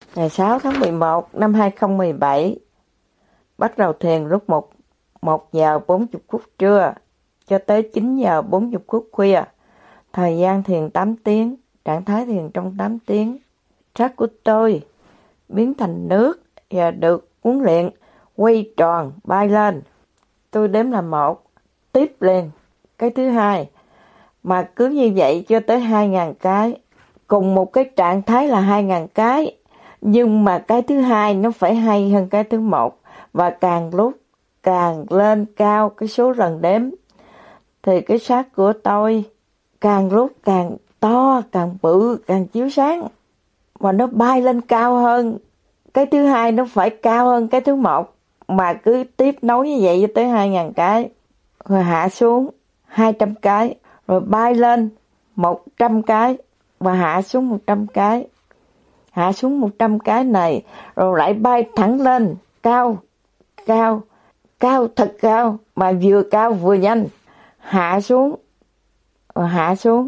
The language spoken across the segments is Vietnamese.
Ngày 6 tháng 11 năm 2017, bắt đầu thiền lúc 1 giờ 40 phút trưa cho tới 9 giờ 40 phút khuya. Thời gian thiền 8 tiếng, trạng thái thiền trong 8 tiếng. Xác của tôi biến thành nước và được huấn luyện quay tròn, bay lên. Tôi đếm là 1, tiếp liền cái thứ 2. Mà cứ như vậy cho tới 2.000 cái. Cùng một cái trạng thái là 2.000 cái. Nhưng mà cái thứ 2 nó phải hay hơn cái thứ 1. Và càng lúc càng lên cao cái số lần đếm. Thì cái xác của tôi càng lúc càng to, càng bự, càng chiếu sáng. Và nó bay lên cao hơn. Cái thứ 2 nó phải cao hơn cái thứ 1. Mà cứ tiếp nối như vậy cho tới 2.000 cái. Rồi hạ xuống 200 cái. Rồi bay lên 100 cái. Và hạ xuống 100 cái. Hạ xuống 100 cái này. Rồi lại bay thẳng lên. Cao. Cao. Cao thật cao. Mà vừa cao vừa nhanh. Hạ xuống. Rồi hạ xuống.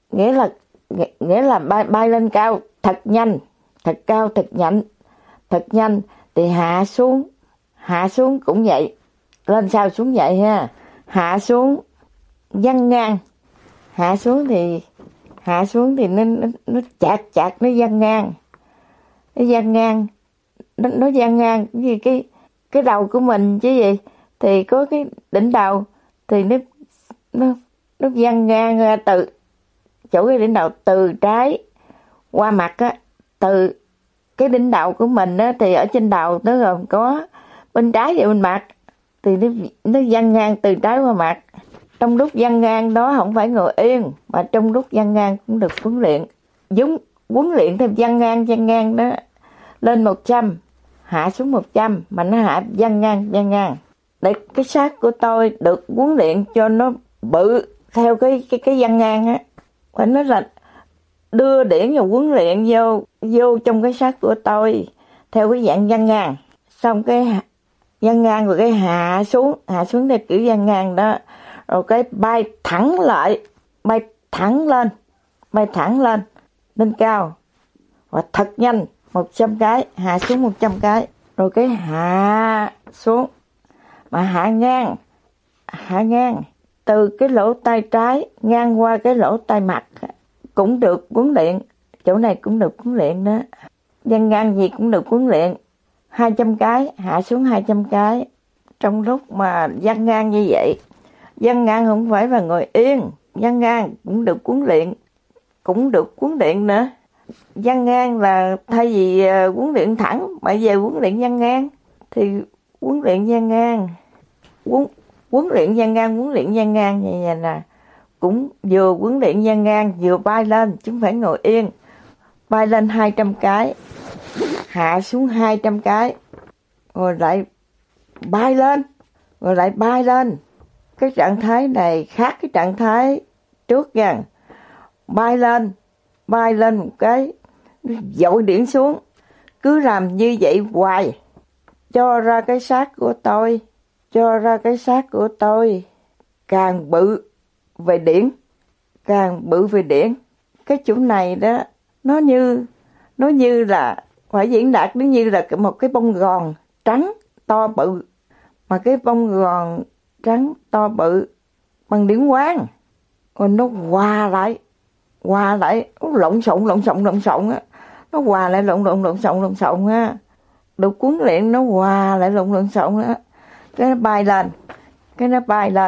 Nghĩa là bay lên cao. Thật nhanh. Thật cao thật nhanh. Thật nhanh. Thì hạ xuống. Hạ xuống cũng vậy. Lên sao xuống vậy ha. Hạ xuống văng ngang. Hạ xuống thì nó chạc nó văng ngang. Nó văng ngang. Nó văng ngang như cái đầu của mình chứ gì. Thì có cái đỉnh đầu thì nó văng ngang ra từ chỗ cái đỉnh đầu từ trái qua mặt á, từ cái đỉnh đầu của mình á, thì ở trên đầu nó gồm có bên trái và bên mặt, thì nó văng ngang từ trái qua mặt. Trong lúc văng ngang đó không phải ngồi yên, mà trong lúc văng ngang cũng được huấn luyện. Huấn luyện thêm văng ngang đó, lên 100, hạ xuống 100, mà nó hạ văng ngang. Để cái xác của tôi được huấn luyện cho nó bự theo cái văng ngang á. Và nó là đưa điển và huấn luyện vô trong cái xác của tôi theo cái dạng văng ngang. Xong cái văng ngang rồi cái hạ xuống theo kiểu văng ngang đó. Rồi cái bay thẳng lại, bay thẳng lên, lên cao. Và thật nhanh, 100 cái, hạ xuống 100 cái. Rồi cái hạ xuống, mà hạ ngang, từ cái lỗ tai trái ngang qua cái lỗ tai mặt cũng được huấn luyện. Chỗ này cũng được huấn luyện đó. Văng ngang gì cũng được huấn luyện. 200 cái, hạ xuống 200 cái. Trong lúc mà văng ngang như vậy, văng ngang không phải là ngồi yên, văng ngang cũng được huấn luyện nữa. Văng ngang là thay vì huấn luyện thẳng, mà về huấn luyện văng ngang, thì huấn luyện văng ngang như vậy nè. Cũng vừa huấn luyện văng ngang, vừa bay lên, chứ không phải ngồi yên. Bay lên 200 cái, hạ xuống 200 cái, rồi lại bay lên. Cái trạng thái này khác cái trạng thái trước nha. Bay lên một cái, dội điển xuống. Cứ làm như vậy hoài, cho ra cái xác của tôi càng bự về điển. Cái chỗ này đó, nó như là, phải diễn đạt nó như là một cái bông gòn trắng to bự. Mà cái bông gòn trắng to bự bằng điển quang, rồi nó hòa lại, nó lộn xộn á. Nó hòa lại lộn xộn á. Được huấn luyện nó hòa lại lộn xộn á. Cái nó bay lên, cái nó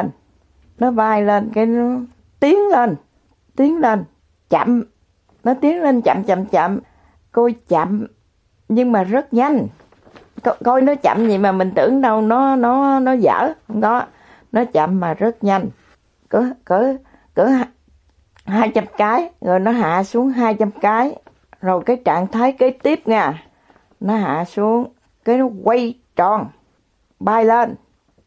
tiến lên, chậm. Nó tiến lên chậm. Coi chậm nhưng mà rất nhanh. Coi nó chậm vậy mà mình tưởng đâu nó dở, không có. Nó chậm mà rất nhanh. Cỡ 200 cái, rồi nó hạ xuống 200 cái. Rồi cái trạng thái kế tiếp nha, nó hạ xuống, cái nó quay tròn, bay lên.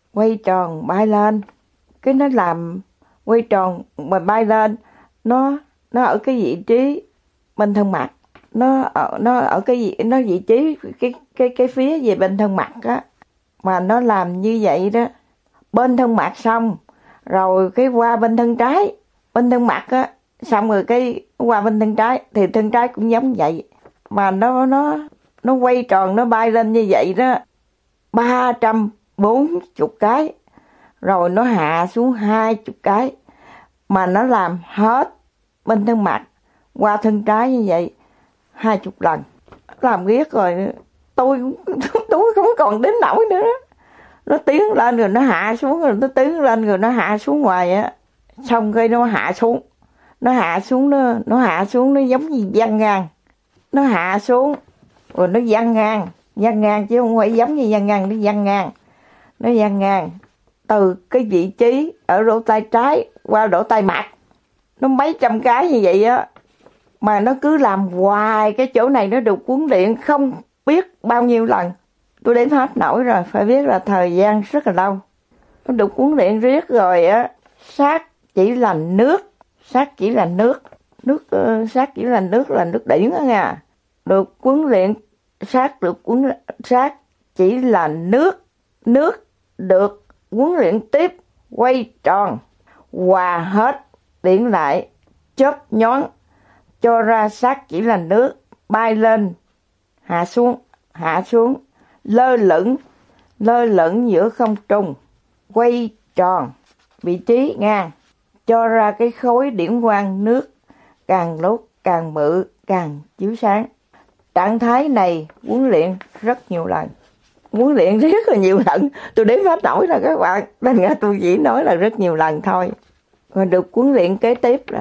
Cái nó làm quay tròn mà bay lên, nó ở cái vị trí bên thân mặt. Nó ở nó vị trí cái phía về bên thân mặt á. Mà nó làm như vậy đó, bên thân mặt xong rồi cái qua bên thân trái, bên thân mặt á, xong rồi cái qua bên thân trái, thì thân trái cũng giống vậy. Mà nó quay tròn, nó bay lên như vậy đó 340 cái, rồi nó hạ xuống 20 cái, mà nó làm hết bên thân mặt qua thân trái như vậy 20 lần. Làm riết rồi tôi không còn đến nổi nữa đó. Nó tiến lên rồi nó hạ xuống, rồi nó tiến lên rồi nó hạ xuống ngoài á. Xong cái nó hạ xuống nó giống như văng ngang. Nó hạ xuống rồi nó văng ngang chứ không phải giống như văng ngang, nó văng ngang từ cái vị trí ở lỗ tai trái qua lỗ tai mặt. Nó mấy trăm cái như vậy á, mà nó cứ làm hoài. Cái chỗ này nó được huấn luyện không biết bao nhiêu lần, tôi đếm hết nổi rồi, phải biết là thời gian rất là lâu. Nó được huấn luyện riết rồi á. Sát chỉ là nước là nước điển đó nha. Được huấn luyện sát chỉ là nước được huấn luyện tiếp quay tròn, hòa hết điển lại, chớp nhón, cho ra sát chỉ là nước, bay lên, hạ xuống, lơ lửng giữa không trung, quay tròn vị trí ngang, cho ra cái khối điển quang nước càng lúc càng mự, càng chiếu sáng. Trạng thái này huấn luyện rất nhiều lần, tôi đếm hết nổi là các bạn, nên nghe tôi chỉ nói là rất nhiều lần thôi. Rồi được huấn luyện kế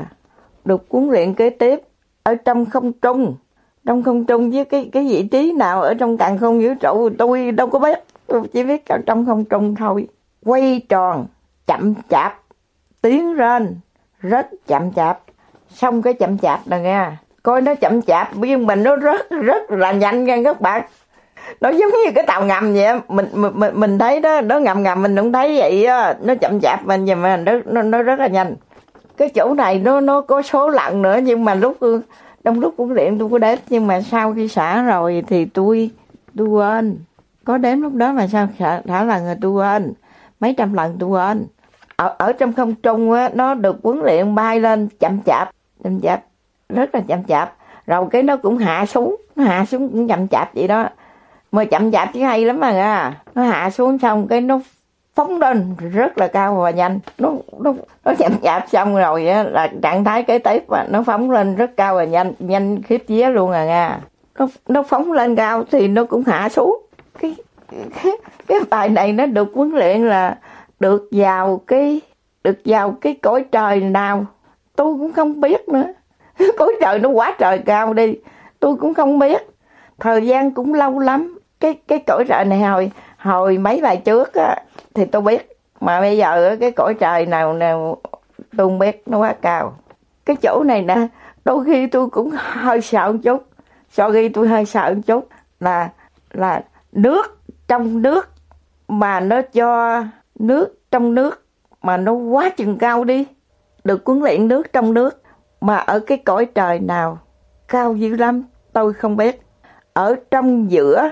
tiếp ở trong không trung với cái vị trí nào ở trong càn khôn vũ trụ tôi đâu có biết, tôi chỉ biết ở trong không trung thôi. Quay tròn chậm chạp, tiến lên rất chậm chạp. Xong cái chậm chạp này nha, coi nó chậm chạp nhưng mình nó rất là nhanh nha các bạn. Nó giống như cái tàu ngầm vậy, mình thấy đó, nó ngầm mình cũng thấy vậy á, nó chậm chạp mình nhưng mà nó rất là nhanh. Cái chỗ này nó có số lần nữa, nhưng mà trong lúc huấn luyện tôi có đếm, nhưng mà sau khi xả rồi thì tôi quên. Có đếm lúc đó mà sao xả lần rồi tôi quên, mấy trăm lần tôi quên. Ở trong không trung á, nó được huấn luyện bay lên chậm chạp, rất là chậm chạp. Rồi cái nó cũng hạ xuống cũng chậm chạp vậy đó. Mà chậm chạp chứ hay lắm mà nha. Nó hạ xuống xong cái nó phóng lên rất là cao và nhanh. Nó chậm chạp xong rồi á, là trạng thái kế tiếp nó phóng lên rất cao và nhanh khiếp vía luôn à nha. Nó phóng lên cao thì nó cũng hạ xuống. Cái bài này nó được huấn luyện là được vào cái cõi trời nào tôi cũng không biết nữa. Cõi trời nó quá trời cao đi, tôi cũng không biết. Thời gian cũng lâu lắm. Cái cõi trời này hồi mấy bài trước á thì tôi biết, mà bây giờ cái cõi trời nào tôi không biết, nó quá cao. Cái chỗ này nè, đôi khi tôi cũng hơi sợ một chút. Sau khi tôi hơi sợ một chút là nước trong nước, mà nó cho nước trong nước mà nó quá chừng cao đi. Được huấn luyện nước trong nước mà ở cái cõi trời nào cao dữ lắm tôi không biết. Ở trong giữa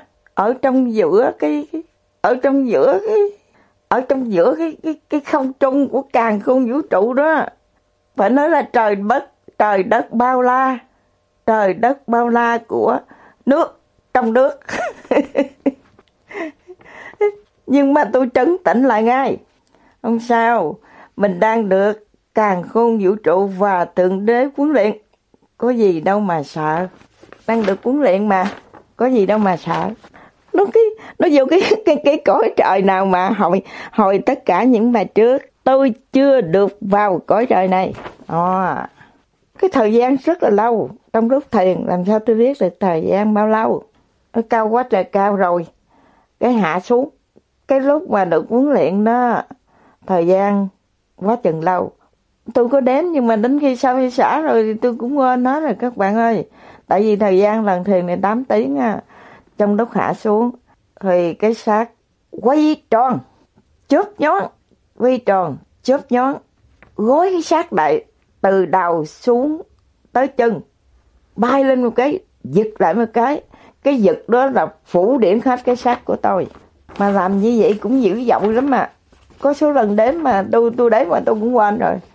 cái không trung của càn khôn vũ trụ đó, phải nói là trời đất bao la của nước trong nước. Nhưng mà tôi trấn tĩnh lại ngay, không sao, mình đang được càn khôn vũ trụ và thượng đế huấn luyện, có gì đâu mà sợ, đang được huấn luyện mà, có gì đâu mà sợ. Nó vô cái cõi trời nào mà hồi tất cả những bài trước tôi chưa được vào cõi trời này. Cái thời gian rất là lâu. Trong lúc thiền làm sao tôi biết được thời gian bao lâu. Nó cao quá trời cao rồi, cái hạ xuống. Cái lúc mà được huấn luyện đó, thời gian quá chừng lâu. Tôi có đếm nhưng mà đến khi sau khi xả rồi thì tôi cũng quên nó rồi các bạn ơi. Tại vì thời gian lần thiền này 8 tiếng á. Trong lúc hạ xuống thì cái xác quay tròn, chớp nhón, gối cái xác lại từ đầu xuống tới chân, bay lên một cái, giật lại một cái giật đó là phủ điểm hết cái xác của tôi. Mà làm như vậy cũng dữ dội lắm mà. Có số lần đếm mà tôi đếm mà tôi cũng quên rồi.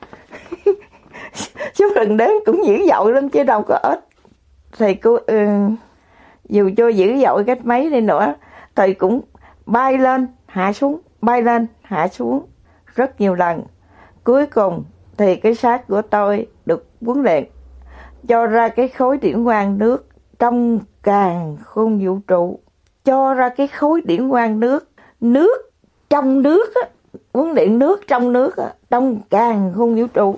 Số lần đếm cũng dữ dội lắm chứ đâu có ít. Thì Dù cho dữ dội cách mấy đi nữa thì cũng bay lên, hạ xuống, bay lên, hạ xuống rất nhiều lần. Cuối cùng thì cái xác của tôi được huấn luyện cho ra cái khối điển quang nước trong càn khôn vũ trụ. Cho ra cái khối điển quang nước trong nước á, huấn luyện nước trong nước á, trong càn khôn vũ trụ.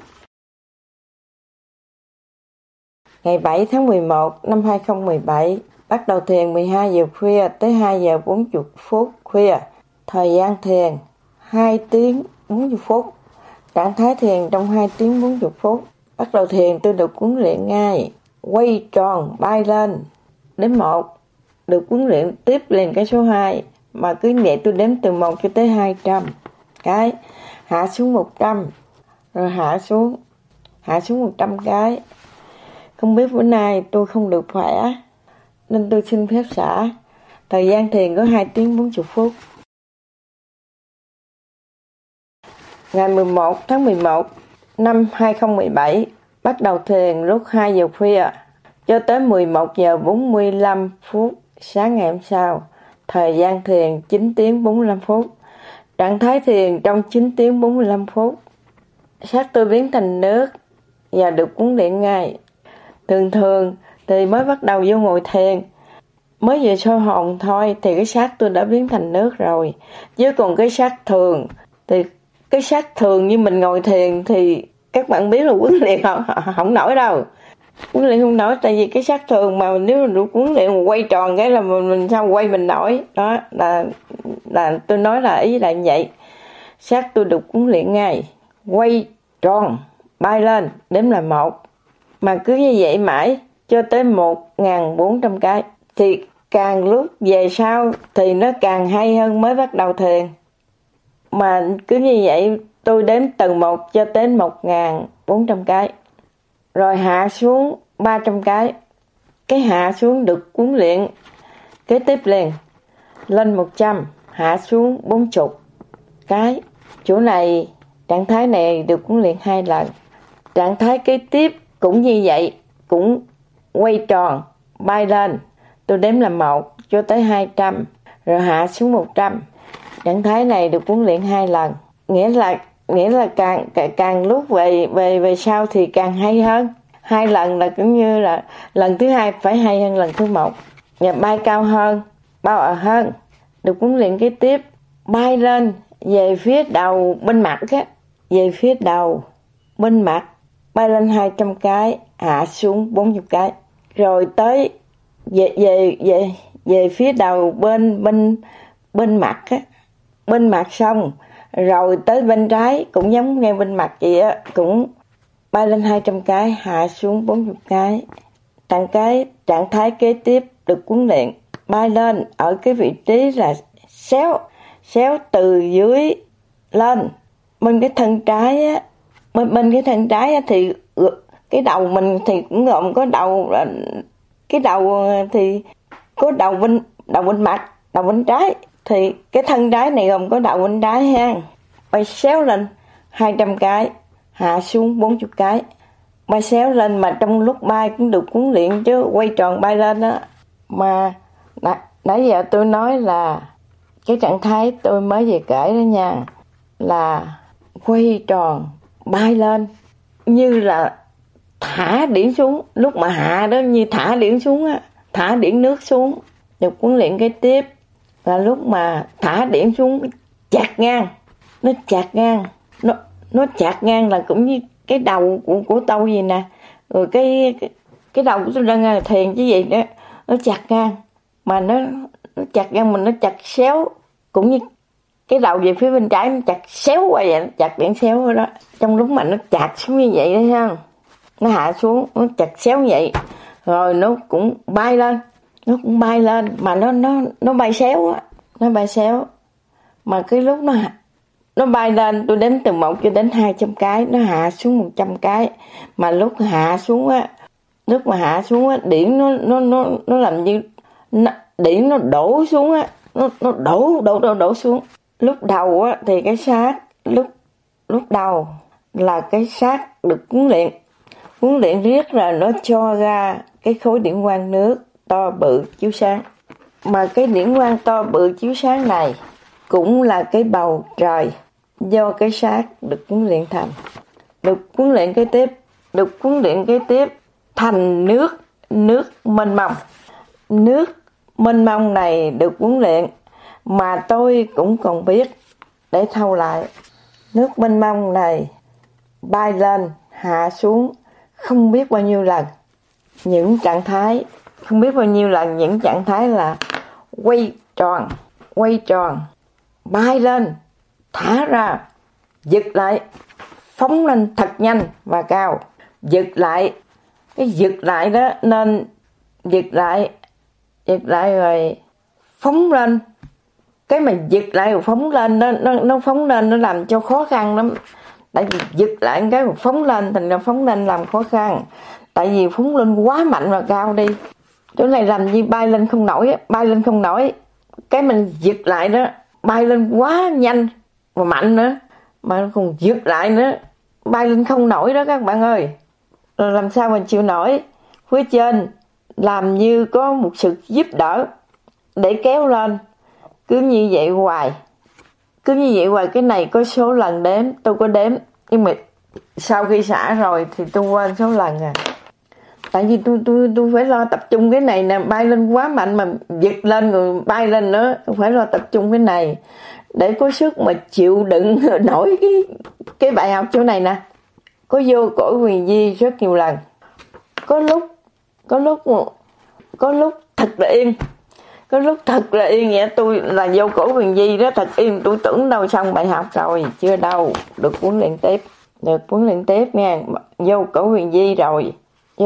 Ngày 7 tháng 11 năm 2017, bắt đầu thiền 12 giờ khuya tới 2 giờ 40 phút khuya. Thời gian thiền 2 tiếng 40 phút. Trạng thái thiền trong 2 tiếng 40 phút. Bắt đầu thiền tôi được huấn luyện ngay. Quay tròn, bay lên. Đến 1. Được huấn luyện tiếp liền cái số 2. Mà cứ vậy tôi đếm từ 1 cho tới 200 cái. Hạ xuống 100. Rồi hạ xuống 100 cái. Không biết bữa nay tôi không được khỏe, nên tôi xin phép xả. Thời gian thiền có 2 tiếng 40 phút. Ngày 11 tháng 11 năm 2017, bắt đầu thiền lúc 2 giờ khuya cho tới 11 giờ 45 phút sáng ngày hôm sau. Thời gian thiền 9 tiếng 45 phút. Trạng thái thiền trong 9 tiếng 45 phút. Xác tôi biến thành nước và được huấn luyện ngay. Thường thì mới bắt đầu vô ngồi thiền, mới vừa soi hồn thôi thì cái xác tôi đã biến thành nước rồi. Chứ còn cái xác thường thì cái xác thường như mình ngồi thiền thì các bạn biết là huấn luyện không nổi đâu. Huấn luyện không nổi, tại vì cái xác thường mà nếu mà huấn luyện mà quay tròn cái là mình sao quay mình nổi. Đó là tôi nói là ý là như vậy. Xác tôi được huấn luyện ngay, quay tròn, bay lên, đếm là 1. Mà cứ như vậy mãi cho tới 1.400 cái. Thì càng lúc về sau thì nó càng hay hơn mới bắt đầu thiền. Mà cứ như vậy tôi đếm từ 1 cho đến 1.400 cái. Rồi hạ xuống 300 cái. Cái hạ xuống được huấn luyện kế tiếp liền. Lên 100, hạ xuống 40 cái. Chỗ này, trạng thái này được huấn luyện 2 lần. Trạng thái kế tiếp cũng như vậy, cũng quay tròn, bay lên. Tôi đếm là 1 cho tới 200, rồi hạ xuống 100. Trạng thái này được huấn luyện 2 lần. Nghĩa là càng lúc về sau thì càng hay hơn. 2 lần là cũng như là lần thứ 2 phải hay hơn lần thứ 1. Và bay cao hơn, bao hơn. Được huấn luyện kế tiếp, bay lên về phía đầu bên mặt á, về phía đầu bên mặt, bay lên 200 cái, hạ xuống 40 cái. Rồi tới về phía đầu bên mặt á, bên mặt xong rồi tới bên trái cũng giống ngay bên mặt vậy á, cũng bay lên 200 cái, hạ xuống 40 cái. Trạng thái kế tiếp được huấn luyện bay lên ở cái vị trí là xéo từ dưới lên. Bên cái thân trái á, bên cái thân trái á thì cái đầu mình thì cũng gồm có đầu, cái đầu thì có đầu bên mặt, đầu bên trái. Thì cái thân trái này gồm có đầu bên trái ha. Bay xéo lên 200 cái, hạ xuống 40 cái. Bay xéo lên mà trong lúc bay cũng được huấn luyện chứ, quay tròn bay lên đó. Mà nãy giờ tôi nói là cái trạng thái tôi mới vừa kể đó nha, là quay tròn bay lên như là thả điển xuống. Lúc mà hạ đó như thả điển xuống á, thả điển nước xuống. Được huấn luyện cái tiếp là lúc mà thả điển xuống chặt ngang, nó chặt ngang, nó chặt ngang là cũng như cái đầu của tôi vậy nè. Rồi cái đầu của tôi đang thiền chứ gì đó, nó chặt ngang, mà nó chặt ngang mình, nó chặt xéo cũng như cái đầu về phía bên trái, nó chặt xéo qua vậy, chặt điện xéo rồi đó. Trong lúc mà nó chặt xuống như vậy đó ha, nó hạ xuống, nó chặt xéo như vậy, rồi nó cũng bay lên, mà nó bay xéo á, nó bay xéo. Mà cái lúc nó bay lên, tôi đếm từ 1 cho đến 200 cái, nó hạ xuống 100 cái. Mà lúc mà hạ xuống á, điển nó làm như điển nó đổ xuống á, nó đổ xuống. Lúc đầu á thì cái xác lúc đầu là cái xác được huấn luyện riết rồi nó cho ra cái khối điển quang nước to bự chiếu sáng. Mà cái điển quang to bự chiếu sáng này cũng là cái bầu trời do cái xác được huấn luyện thành. Được huấn luyện kế tiếp thành nước mênh mông. Nước mênh mông này được huấn luyện mà tôi cũng còn biết để thâu lại. Nước mênh mông này bay lên hạ xuống không biết bao nhiêu lần. Những trạng thái những trạng thái là quay tròn, bay lên, thả ra, giật lại, phóng lên thật nhanh và cao. Giật lại đó nên giật lại rồi phóng lên. Cái mà giật lại rồi phóng lên nó phóng lên nó làm cho khó khăn lắm. Tại vì giật lại cái mà phóng lên thành ra phóng lên làm khó khăn. Tại vì phóng lên quá mạnh và cao đi. Chỗ này làm gì bay lên không nổi. Cái mình giật lại đó, bay lên quá nhanh và mạnh nữa, mà còn giật lại nữa, bay lên không nổi đó các bạn ơi. Rồi làm sao mình chịu nổi? Phía trên làm như có một sự giúp đỡ để kéo lên. Cứ như vậy hoài. Cái này có số lần đếm, tôi có đếm. Nhưng mà sau khi xả rồi thì tôi quên số lần à. Tại vì tôi phải lo tập trung cái này nè, bay lên quá mạnh mà giật lên rồi bay lên nữa, tôi phải lo tập trung cái này để có sức mà chịu đựng nổi cái bài học chỗ này nè. Có vô cõi huyền vi rất nhiều lần. Có lúc thật là yên. Vậy tôi là vô cõi huyền vi đó thật yên, tôi tưởng đâu xong bài học rồi, chưa đâu, được huấn luyện tiếp nha. Vô cõi huyền vi rồi.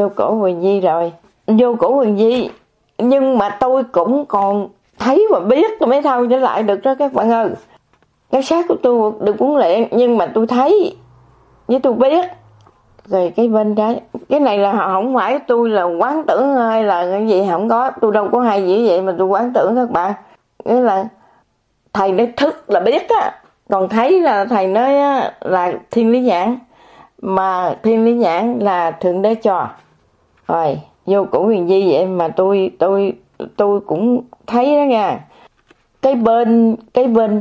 Nhưng mà tôi cũng còn thấy và biết tôi mới thâu trở lại được đó các bạn ơi. Cái xác của tôi được huấn luyện nhưng mà tôi thấy với tôi biết. Rồi cái bên trái, cái này là không phải tôi là quán tưởng hay là cái gì, không có, tôi đâu có hay gì vậy mà tôi quán tưởng các bạn. Nghĩa là thầy nói thức là biết á, còn thấy là thầy nói á, là thiên lý nhãn, mà thiên lý nhãn là thượng đế cho. Rồi vô cõi huyền vi vậy mà tôi cũng thấy đó nha. Cái bên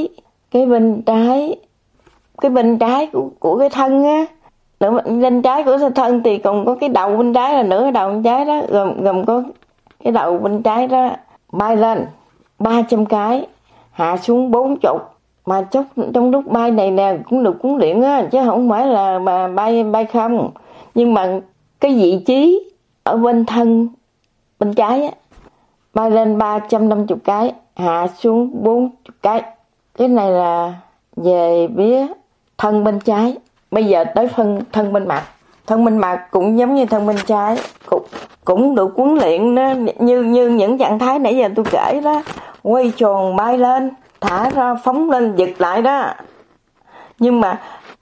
trái của cái thân á, bên trái của thân thì còn có cái đầu bên trái là nửa đầu bên trái đó, gồm có cái đầu bên trái đó bay lên 300 cái, hạ xuống 40. Mà trong lúc bay này nè cũng được huấn luyện á, chứ không phải là mà bay không. Nhưng mà cái vị trí ở bên thân bên trái á, bay lên 350 cái, hạ xuống 40 cái. Cái này là về phía thân bên trái. Bây giờ tới thân bên mặt. Thân bên mặt cũng giống như thân bên trái, cũng được huấn luyện đó, như những trạng thái nãy giờ tôi kể đó. Quay tròn, bay lên, thả ra, phóng lên, giật lại đó. Nhưng mà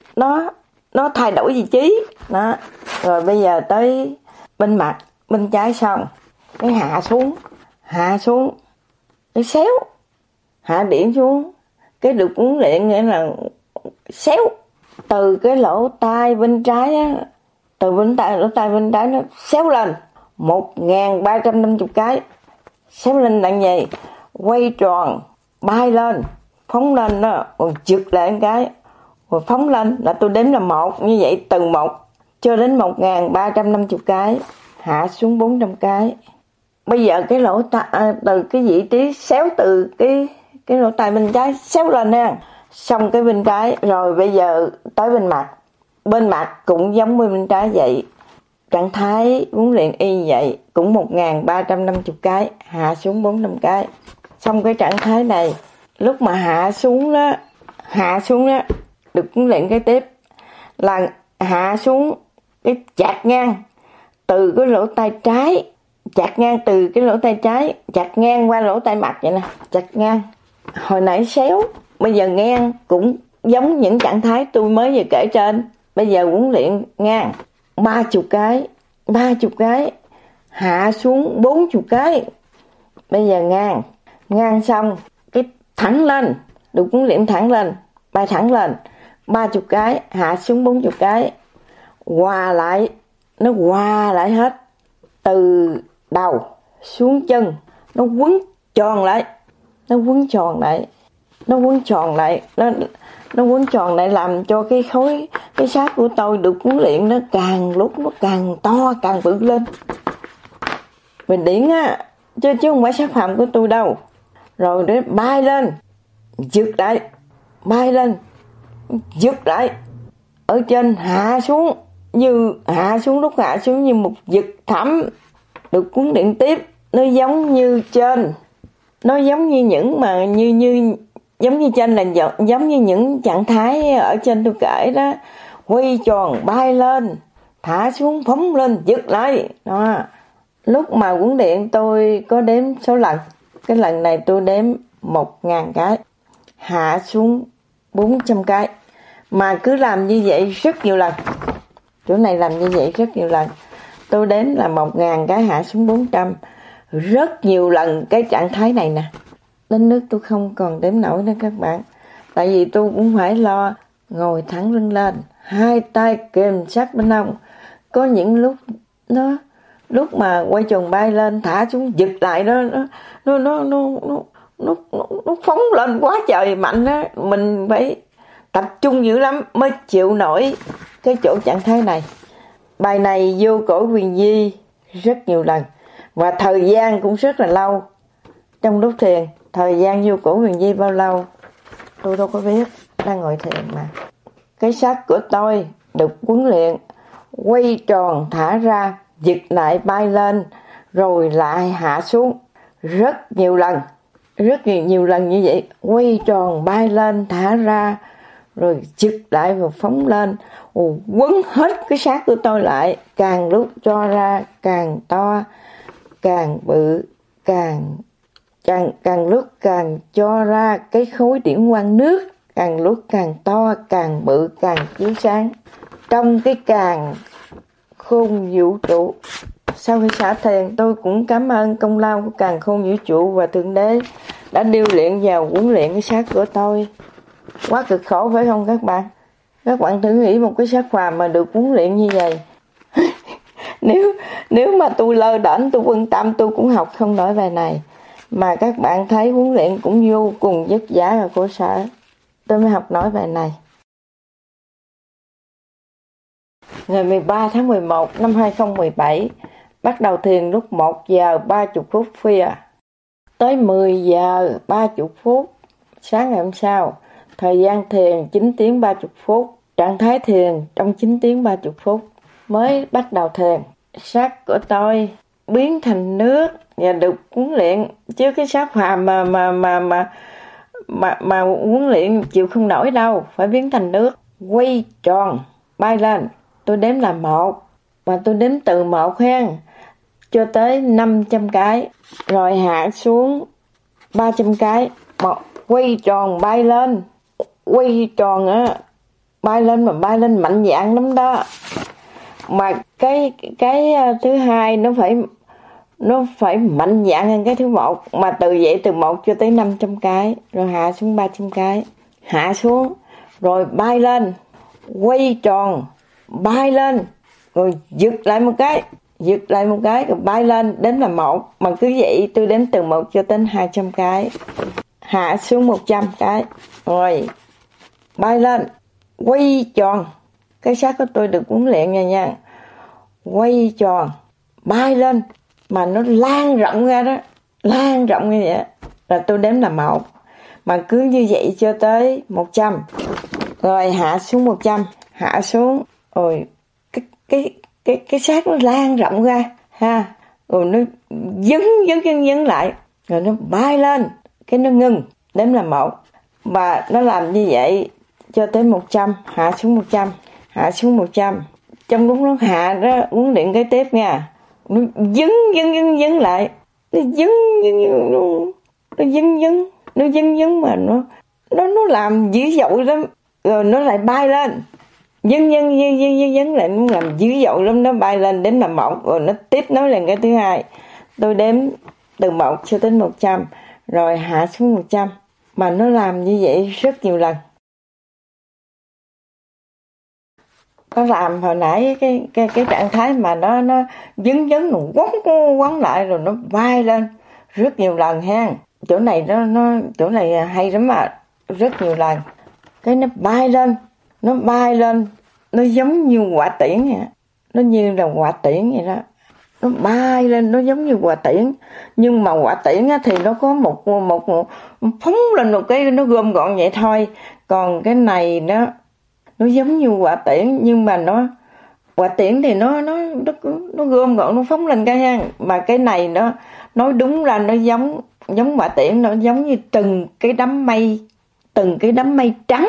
nó thay đổi vị trí đó. Rồi bây giờ tới bên mặt bên trái xong, cái hạ xuống, cái xéo, hạ điểm xuống, cái được huấn luyện nghĩa là xéo từ cái lỗ tai bên trái á, từ lỗ tai bên trái nó xéo lên 1350 cái, xéo lên là gì? Quay tròn, bay lên, phóng lên đó, còn trượt lại một cái, rồi phóng lên là tôi đếm là 1, như vậy từ 1 cho đến 1350 cái, hạ xuống 400 cái. Bây giờ cái lỗ tai từ cái vị trí xéo từ cái lỗ tai bên trái xéo lên nha. Xong cái bên trái rồi bây giờ tới bên mặt. Bên mặt cũng giống như bên trái vậy. Trạng thái huấn luyện y vậy, cũng 1350 cái, hạ xuống 400 cái. Xong cái trạng thái này, lúc mà hạ xuống đó, được huấn luyện cái tiếp là hạ xuống cái chạc ngang từ cái lỗ tai trái, chạc ngang từ cái lỗ tai trái, chạc ngang qua lỗ tai mặt vậy nè, chạc ngang. Hồi nãy xéo, bây giờ ngang cũng giống những trạng thái tôi mới vừa kể trên. Bây giờ huấn luyện ngang 30 cái, hạ xuống 40 cái. Bây giờ ngang xong cái thẳng lên, được huấn luyện thẳng lên, bay thẳng lên 30 cái, hạ xuống 40 cái. Hòa lại, nó hòa lại hết từ đầu xuống chân, nó quấn tròn lại, nó quấn tròn lại làm cho cái xác của tôi được huấn luyện nó càng lúc nó càng to, càng bự lên. Mình điển á, chứ không phải xác phạm của tôi đâu. Rồi để bay lên, giật lại, bay lên, giật lại, ở trên hạ xuống, lúc hạ xuống như một vực thẳm, được huấn luyện tiếp. Nó giống như trên, nó giống như những mà giống như trên là giống như những trạng thái ở trên tôi kể đó, quay tròn, bay lên, thả xuống, phóng lên, giật lại đó. Lúc mà huấn luyện tôi có đếm số lần, cái lần này tôi đếm 1.000 cái, hạ xuống 400 cái, mà cứ làm như vậy rất nhiều lần. Chỗ này làm như vậy rất nhiều lần, tôi đếm là 1.000 cái hạ xuống 400, rất nhiều lần cái trạng thái này nè. Đến nước tôi không còn đếm nổi nữa các bạn, tại vì tôi cũng phải lo ngồi thẳng lưng lên, hai tay kềm sát bên hông. Có những lúc mà quay tròn bay lên thả xuống giật lại đó, nó phóng lên quá trời mạnh đó, mình phải tập trung dữ lắm mới chịu nổi cái chỗ trạng thái này. Bài này vô cõi quyền di rất nhiều lần và thời gian cũng rất là lâu. Trong lúc thiền, thời gian vô cõi quyền di bao lâu tôi đâu có biết, đang ngồi thiền mà. Cái xác của tôi được huấn luyện quay tròn thả ra, giật lại bay lên, rồi lại hạ xuống rất nhiều lần như vậy. Quay tròn bay lên thả ra, rồi giật lại và phóng lên, quấn hết cái xác của tôi lại, càng lúc cho ra càng to, càng bự, càng lúc càng cho ra cái khối điển quang nước, càng lúc càng to, càng bự, càng chiếu sáng trong cái càng khôn vũ trụ. Sau khi xả thiền, tôi cũng cảm ơn công lao của càng khôn vũ trụ và Thượng Đế đã điêu luyện vào huấn luyện cái xác của tôi. Quá cực khổ phải không các bạn? Các bạn thử nghĩ một cái xác phàm mà được huấn luyện như vậy. Nếu mà tôi lơ đễnh, tôi phân tâm, tôi cũng học không nổi bài này. Mà các bạn thấy huấn luyện cũng vô cùng vất vả và khổ sở, tôi mới học nổi bài này. Ngày 13 tháng 11 năm 2017, bắt đầu thiền lúc 1 giờ 30 phút khuya. Tới 10 giờ 30 phút sáng ngày hôm sau, thời gian thiền 9 tiếng 30 phút, trạng thái thiền trong 9 tiếng 30 phút mới bắt đầu thiền. Xác của tôi biến thành nước và được huấn luyện, chứ cái xác phàm mà huấn luyện chịu không nổi đâu, phải biến thành nước, quay tròn, bay lên. Tôi đếm là 1, mà tôi đếm từ 1 hen cho tới 500 cái, rồi hạ xuống 300 cái, quay tròn bay lên, quay tròn á, bay lên mà bay lên mạnh dạn lắm đó. Mà cái thứ hai nó phải mạnh dạn hơn cái thứ 1, mà từ 1 cho tới 500 cái, rồi hạ xuống 300 cái, hạ xuống, rồi bay lên, quay tròn, bay lên, rồi giật lại một cái, rồi bay lên, đếm là 1, mà cứ vậy tôi đếm từ 1 cho đến 200 cái, hạ xuống 100 cái, rồi bay lên, quay tròn. Cái xác của tôi được huấn luyện nha, quay tròn, bay lên, mà nó lan rộng ra đó, lan rộng như vậy, là tôi đếm là 1, mà cứ như vậy cho tới 100, rồi hạ xuống 100, hạ xuống, rồi cái xác nó lan rộng ra ha, rồi nó dấn lại, rồi nó bay lên, cái nó ngưng, đếm là 1, và nó làm như vậy cho tới 100, hạ xuống 100, hạ xuống 100. Trong lúc nó hạ đó, huấn luyện cái tiếp nha, nó dấn lại, nó dấn mà nó làm dữ dội lắm, rồi nó lại bay lên, dấn lại, nó làm dữ dội lắm, nó bay lên đến là 1, rồi nó tiếp nối lên cái thứ hai. Tôi đếm từ 1 cho đến 100, rồi hạ xuống 100, mà nó làm như vậy rất nhiều lần. Nó làm hồi nãy cái trạng thái mà nó dấn nó quấn lại rồi nó bay lên rất nhiều lần ha. Chỗ này chỗ này hay lắm mà, rất nhiều lần. Cái nó bay lên, nó giống như quả tiễn vậy. Nó như là quả tiễn vậy đó. Nó bay lên nó giống như quả tiễn, nhưng mà quả tiễn á, thì nó có một phóng lên một cái nó gom gọn vậy thôi. Còn cái này nó giống như quả tiễn, nhưng mà quả tiễn thì nó gom gọn, nó phóng lên cái ha. Mà cái này nó nói đúng là nó giống quả tiễn, nó giống như từng cái đám mây trắng,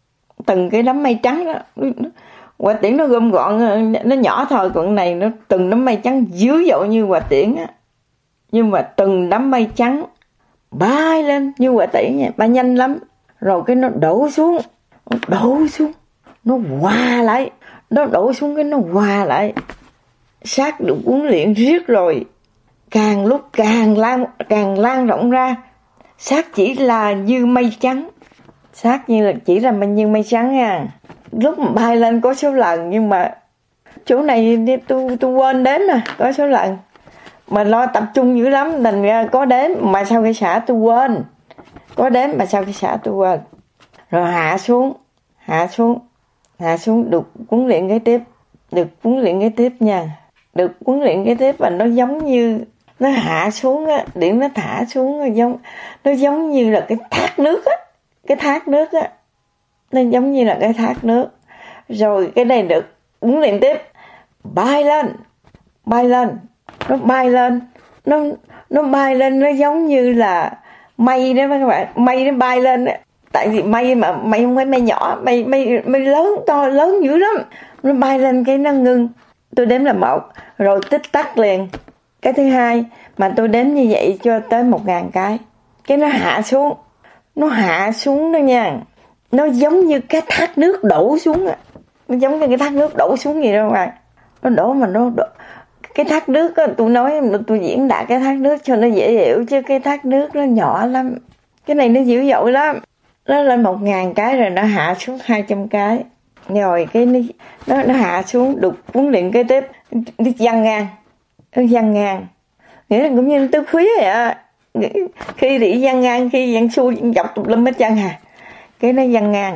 đó. Quả tiễn nó gom gọn, nó nhỏ thôi, còn này nó từng đám mây trắng dữ dội như quả tiễn á. Nhưng mà từng đám mây trắng bay lên như quả tiễn vậy, bay nhanh lắm. Rồi cái nó đổ xuống, nó hòa lại, nó đổ xuống cái nó hòa lại. Xác được huấn luyện riết rồi, càng lúc càng lan rộng ra. Xác chỉ là như mây trắng, chỉ là như mây trắng nha. Lúc mà bay lên có số lần, nhưng mà chỗ này tôi quên đếm mà có số lần, mà lo tập trung dữ lắm thành ra có đếm mà sau khi xả tôi quên, rồi hạ xuống được huấn luyện cái tiếp, nha, được huấn luyện cái tiếp. Và nó giống như nó hạ xuống á, điểm nó thả xuống nó giống như là cái thác nước á, nó giống như là cái thác nước. Rồi cái này được huấn luyện tiếp, bay lên, nó bay lên, nó giống như là mây đó các bạn, mây nó bay lên đó. Tại vì mây không phải mây nhỏ, mây lớn, to lớn dữ lắm. Nó bay lên cái nó ngưng, tôi đếm là 1, rồi tích tắc liền. Cái thứ hai mà tôi đếm như vậy cho tới 1000 cái nó hạ xuống đó nha. Nó giống như cái thác nước đổ xuống á, nó giống như cái thác nước đổ xuống gì đâu mà nó đổ cái thác nước á, tôi diễn đạt cái thác nước cho nó dễ hiểu, chứ cái thác nước nó nhỏ lắm, cái này nó dữ dội lắm. Nó lên 1000 cái rồi nó hạ xuống 200 cái, rồi cái nó hạ xuống được huấn luyện cái tiếp, nó văng ngang, nghĩa là cũng như tứ khuyết vậy á. Khi thì văng ngang, khi văng xuôi dọc tùm lum hết chân hà. Cái nó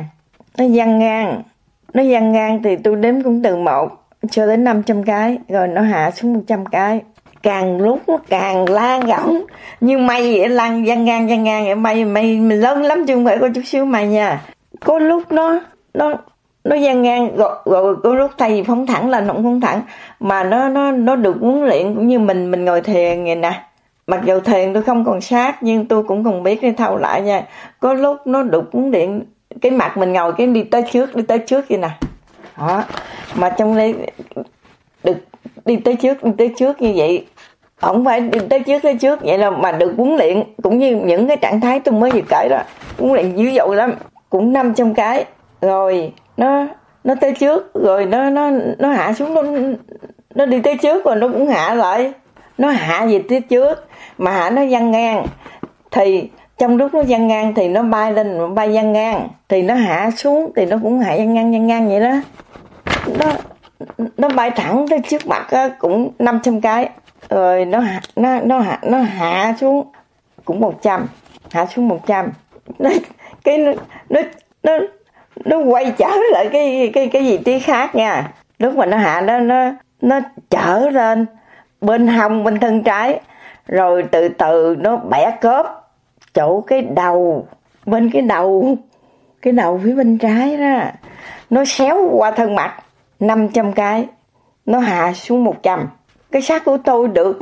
văng ngang thì tôi đếm cũng từ 1 cho đến 500 cái, rồi nó hạ xuống 100 cái. Càng lúc nó càng lan rộng như mây vậy, lan văng ngang vậy. Mây lớn lắm chứ không phải có chút xíu mây nha. Có lúc nó văng ngang rồi có lúc thay vì phóng thẳng lên không phóng thẳng, mà nó được huấn luyện cũng như mình ngồi thiền vậy nè. Mặc dù thiền tôi không còn sát, nhưng tôi cũng còn biết để thâu lại nha. Có lúc nó được huấn luyện cái mặt mình ngồi cái đi tới trước vậy nè. Đó. Mà trong đây được đi tới trước như vậy, không phải đi tới trước vậy là mà được huấn luyện cũng như những cái trạng thái tôi mới vừa kể đó, huấn luyện dữ dội lắm, cũng 500 cái. Rồi nó tới trước, rồi nó hạ xuống, nó đi tới trước rồi nó cũng hạ lại, nó hạ về tới trước mà hạ nó văng ngang. Thì trong lúc nó văng ngang thì nó bay lên, nó bay văng ngang thì nó hạ xuống thì nó cũng hạ văng ngang vậy đó. Nó bay thẳng tới trước mặt á, cũng 500 cái, rồi nó hạ xuống cũng 100, hạ xuống 100. Nó quay trở lại cái vị trí khác nha. Lúc mà nó hạ nó trở lên bên hông, bên thân trái, rồi từ từ nó bẻ cớp chỗ cái đầu phía bên trái đó, nó xéo qua thân mặt 500 cái, nó hạ xuống 100. Cái xác của tôi được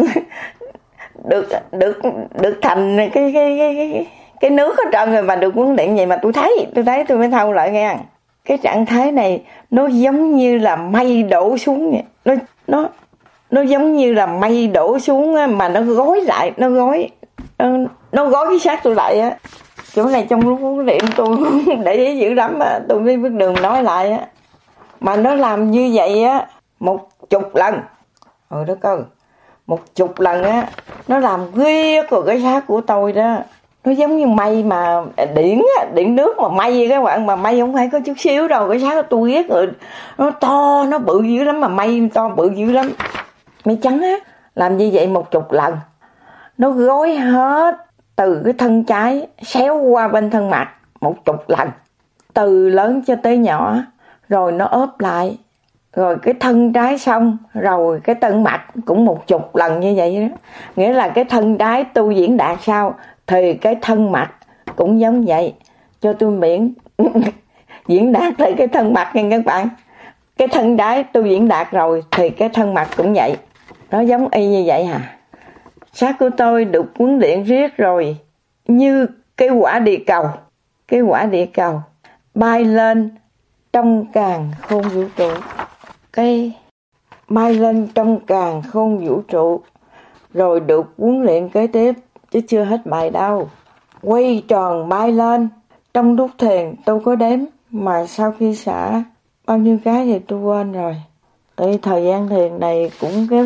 thành cái nước hết trơn rồi, mà được huấn luyện vậy mà tôi thấy tôi mới thâu lại nghe. Cái trạng thái này nó giống như là mây đổ xuống vậy. Nó giống như là mây đổ xuống á, mà nó gói lại, nó gói cái xác tôi lại á. Chỗ này trong lúc huấn luyện tôi để ý dữ lắm á, tôi mới biết đường nói lại á. Mà nó làm như vậy á 10 lần. Đất ơi, 10 lần á, nó làm ghê của cái xác của tôi đó. Nó giống như mây mà điện nước mà mây các bạn, mà mây không phải có chút xíu đâu. Cái xác của tôi ghét rồi, nó to, nó bự dữ lắm, mà mây to bự dữ lắm. Mây trắng á, làm như vậy 10 lần. Nó gói hết từ cái thân trái xéo qua bên thân mặt 10 lần, từ lớn cho tới nhỏ, rồi nó ốp lại, rồi cái thân trái xong, rồi cái thân mặt cũng 10 lần như vậy đó. Nghĩa là cái thân trái tu diễn đạt sao thì cái thân mặt cũng giống vậy. Cho tôi miễn diễn đạt lại cái thân mặt nha các bạn. Cái thân trái tôi diễn đạt rồi thì cái thân mặt cũng vậy. Nó giống y như vậy hả? Xác của tôi được huấn luyện riết rồi, như cái quả địa cầu. Cái quả địa cầu bay lên trong càn khôn vũ trụ. Cái bay lên trong càn khôn vũ trụ, rồi được huấn luyện kế tiếp, chứ chưa hết bài đâu. Quay tròn bay lên. Trong lúc thiền tôi có đếm, mà sau khi xả bao nhiêu cái thì tôi quên rồi. Tại thời gian thiền này cũng kéo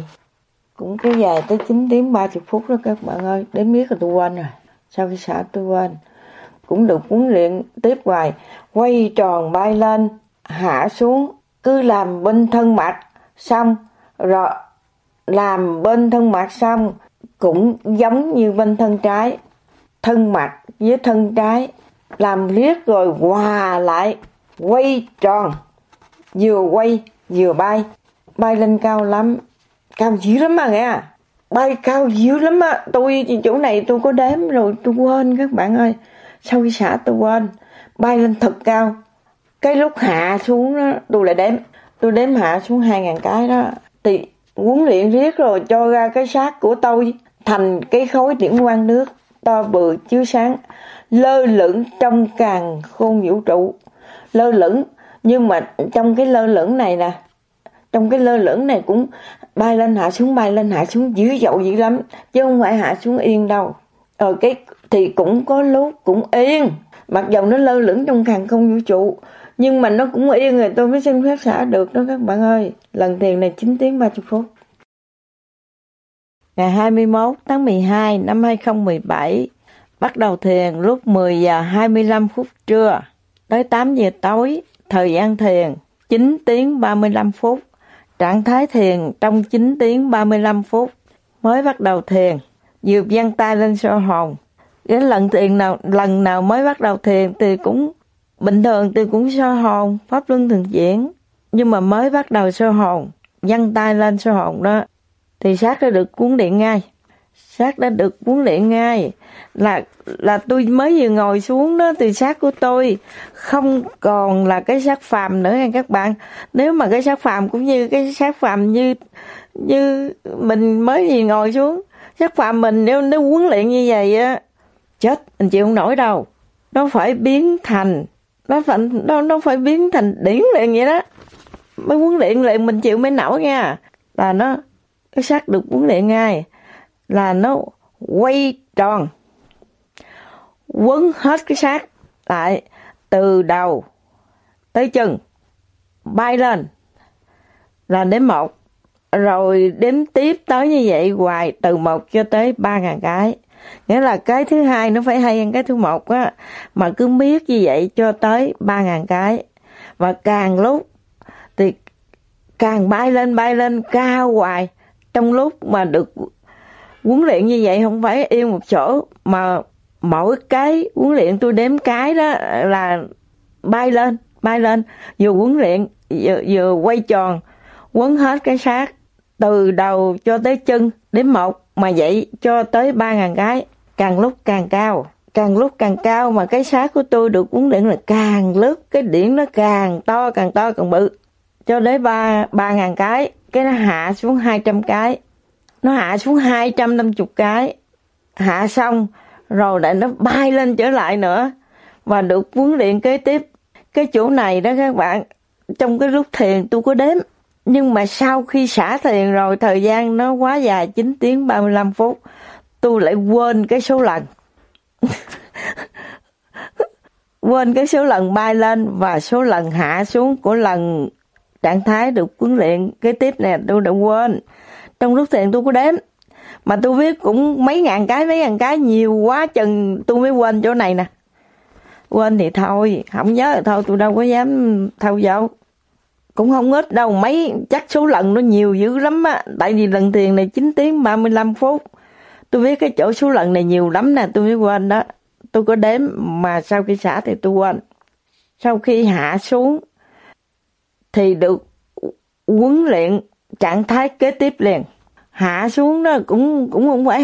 dài tới 9 tiếng 30 phút đó các bạn ơi. Đếm biết là tôi quên rồi. Sau khi xả tôi quên. Cũng được huấn luyện tiếp hoài. Quay tròn bay lên, hạ xuống, cứ làm bên thân mặt xong, rồi làm bên thân mặt xong cũng giống như bên thân trái. Thân mặt với thân trái làm riết rồi hòa lại, quay tròn, vừa quay vừa bay. Bay lên cao lắm, cao dữ lắm mà nghe. Bay cao dữ lắm á. Tôi chỗ này tôi có đếm rồi tôi quên các bạn ơi. Sau khi xả tôi quên. Bay lên thật cao. Cái lúc hạ xuống đó tôi lại đếm. Tôi đếm hạ xuống 2.000 cái đó. Thì huấn luyện riết rồi cho ra cái xác của tôi thành cái khối điểm quang nước to bự chiếu sáng, lơ lửng trong càn khôn vũ trụ. Lơ lửng, nhưng mà trong cái lơ lửng này nè, trong cái lơ lửng này cũng bay lên hạ xuống dữ dội dữ lắm, chứ không phải hạ xuống yên đâu. Cái thì cũng có lúc cũng yên, mặc dầu nó lơ lửng trong càn khôn vũ trụ, nhưng mà nó cũng yên rồi tôi mới xin phép xả được đó các bạn ơi. Lần thiền này 9 tiếng 30 phút. Ngày 21 tháng 12 năm 2017, bắt đầu thiền lúc 10 giờ 25 phút trưa tới 8 giờ tối. Thời gian thiền 9 tiếng 35 phút. Trạng thái thiền trong 9 tiếng 35 phút. Mới bắt đầu thiền, vừa giang tay lên soi hồn. Cái lần nào mới bắt đầu thiền thì cũng bình thường, tôi cũng soi hồn, pháp luân thường chuyển. Nhưng mà mới bắt đầu soi hồn, giang tay lên soi hồn đó, thì xác đã được huấn luyện ngay. Xác đã được huấn luyện ngay. Là tôi mới vừa ngồi xuống đó, thì xác của tôi không còn là cái xác phàm nữa nha các bạn. Nếu mà cái xác phàm cũng như cái xác phàm như mình mới vừa ngồi xuống, xác phàm mình nếu huấn luyện như vậy á, chết, mình chịu không nổi đâu. Nó phải biến thành điển luyện vậy đó. Mới huấn luyện lại mình chịu mới nổi nha. Là cái xác được huấn luyện ngay, là nó quay tròn, quấn hết cái xác lại từ đầu tới chân, bay lên là đếm 1, rồi đếm tiếp tới như vậy hoài, từ 1 cho tới 3.000 cái. Nghĩa là cái thứ hai nó phải hay hơn cái thứ 1 á, mà cứ biết như vậy cho tới 3.000 cái. Và càng lúc thì càng bay lên cao hoài. Trong lúc mà được huấn luyện như vậy không phải yên một chỗ, mà mỗi cái huấn luyện tôi đếm cái đó là bay lên, vừa huấn luyện vừa quay tròn, quấn hết cái xác từ đầu cho tới chân, đếm 1 mà vậy cho tới 3.000 cái. Càng lúc càng cao, mà cái xác của tôi được huấn luyện là càng lúc cái điển nó càng to càng bự, cho đến 3.000 cái. Cái nó hạ xuống 200 cái, nó hạ xuống 250 cái, hạ xong rồi lại nó bay lên trở lại nữa, và được huấn luyện kế tiếp. Cái chỗ này đó các bạn, trong cái lúc thiền tôi có đếm, nhưng mà sau khi xả thiền rồi, thời gian nó quá dài 9 tiếng 35 phút, tôi lại quên cái số lần. Quên cái số lần bay lên và số lần hạ xuống của lần trạng thái được huấn luyện kế tiếp này, tôi đã quên. Trong lúc thiền tôi có đếm, Mà tôi viết cũng mấy ngàn cái, nhiều quá chừng tôi mới quên chỗ này nè. Quên thì thôi, không nhớ thì thôi, tôi đâu có dám thâu vô. Cũng không ít đâu, chắc số lần nó nhiều dữ lắm á. Tại vì lần thiền này 9 tiếng 35 phút. Tôi viết cái chỗ số lần này nhiều lắm nè, tôi mới quên đó. Tôi có đếm mà sau khi xả thì tôi quên. Sau khi hạ xuống thì được huấn luyện trạng thái kế tiếp liền. Hạ xuống đó cũng không phải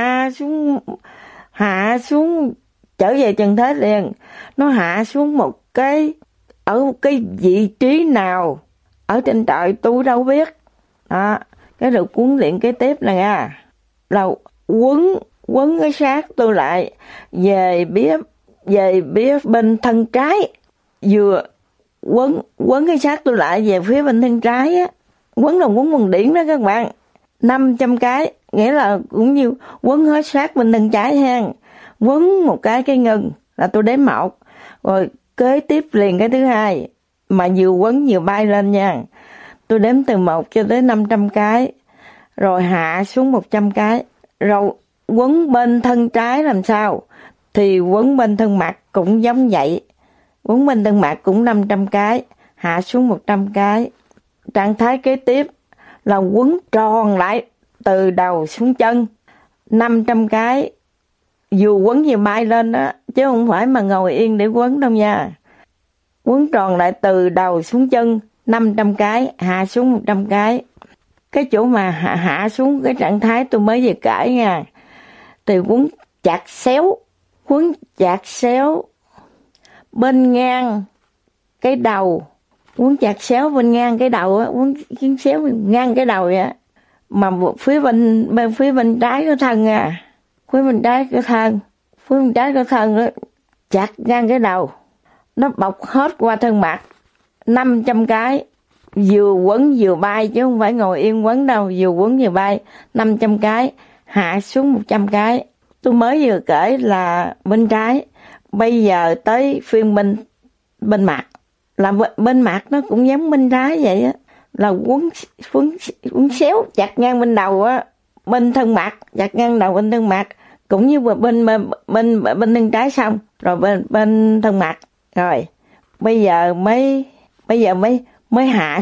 hạ xuống trở về trần thế liền. Nó hạ xuống một cái ở một cái vị trí nào ở trên trời tôi đâu biết. Đó, cái được huấn luyện kế tiếp là nha. Là quấn cái xác tôi lại về phía bên thân trái, vừa quấn cái xác tôi lại về phía bên thân trái á, quấn bằng điển đó các bạn, 500 cái, nghĩa là cũng như quấn hết xác bên thân trái ha, quấn một cái ngừng là tôi đếm 1, rồi kế tiếp liền cái thứ hai, mà vừa quấn vừa bay lên nha, tôi đếm từ 1 cho tới 500 cái, rồi hạ xuống 100 cái, rồi quấn bên thân trái làm sao? Thì quấn bên thân mặt cũng giống vậy. Quấn bên thân mặt cũng 500 cái, hạ xuống 100 cái. Trạng thái kế tiếp là quấn tròn lại từ đầu xuống chân, 500 cái. Vừa quấn vừa bay lên đó, chứ không phải mà ngồi yên để quấn đâu nha. Quấn tròn lại từ đầu xuống chân, 500 cái, hạ xuống 100 cái. Cái chỗ mà hạ xuống cái trạng thái tôi mới vừa kể nha, thì quấn chặt xéo bên ngang cái đầu, quấn chặt xéo bên ngang cái đầu á, quấn xéo ngang cái đầu vậy á, mà phía bên trái của thân nha, phía bên trái của thân đó, chặt ngang cái đầu, nó bọc hết qua thân mặt, 500 cái. Vừa quấn vừa bay chứ không phải ngồi yên quấn đâu, vừa quấn vừa bay, 500 cái, hạ xuống 100 cái. Tôi mới vừa kể là bên trái, bây giờ tới phiên bên mặt, là bên mặt nó cũng giống bên trái vậy á, là quấn xéo chặt ngang bên đầu á, bên thân mặt, chặt ngang đầu bên thân mặt, cũng như bên thân trái xong, rồi bên thân mặt, rồi bây giờ mới hạ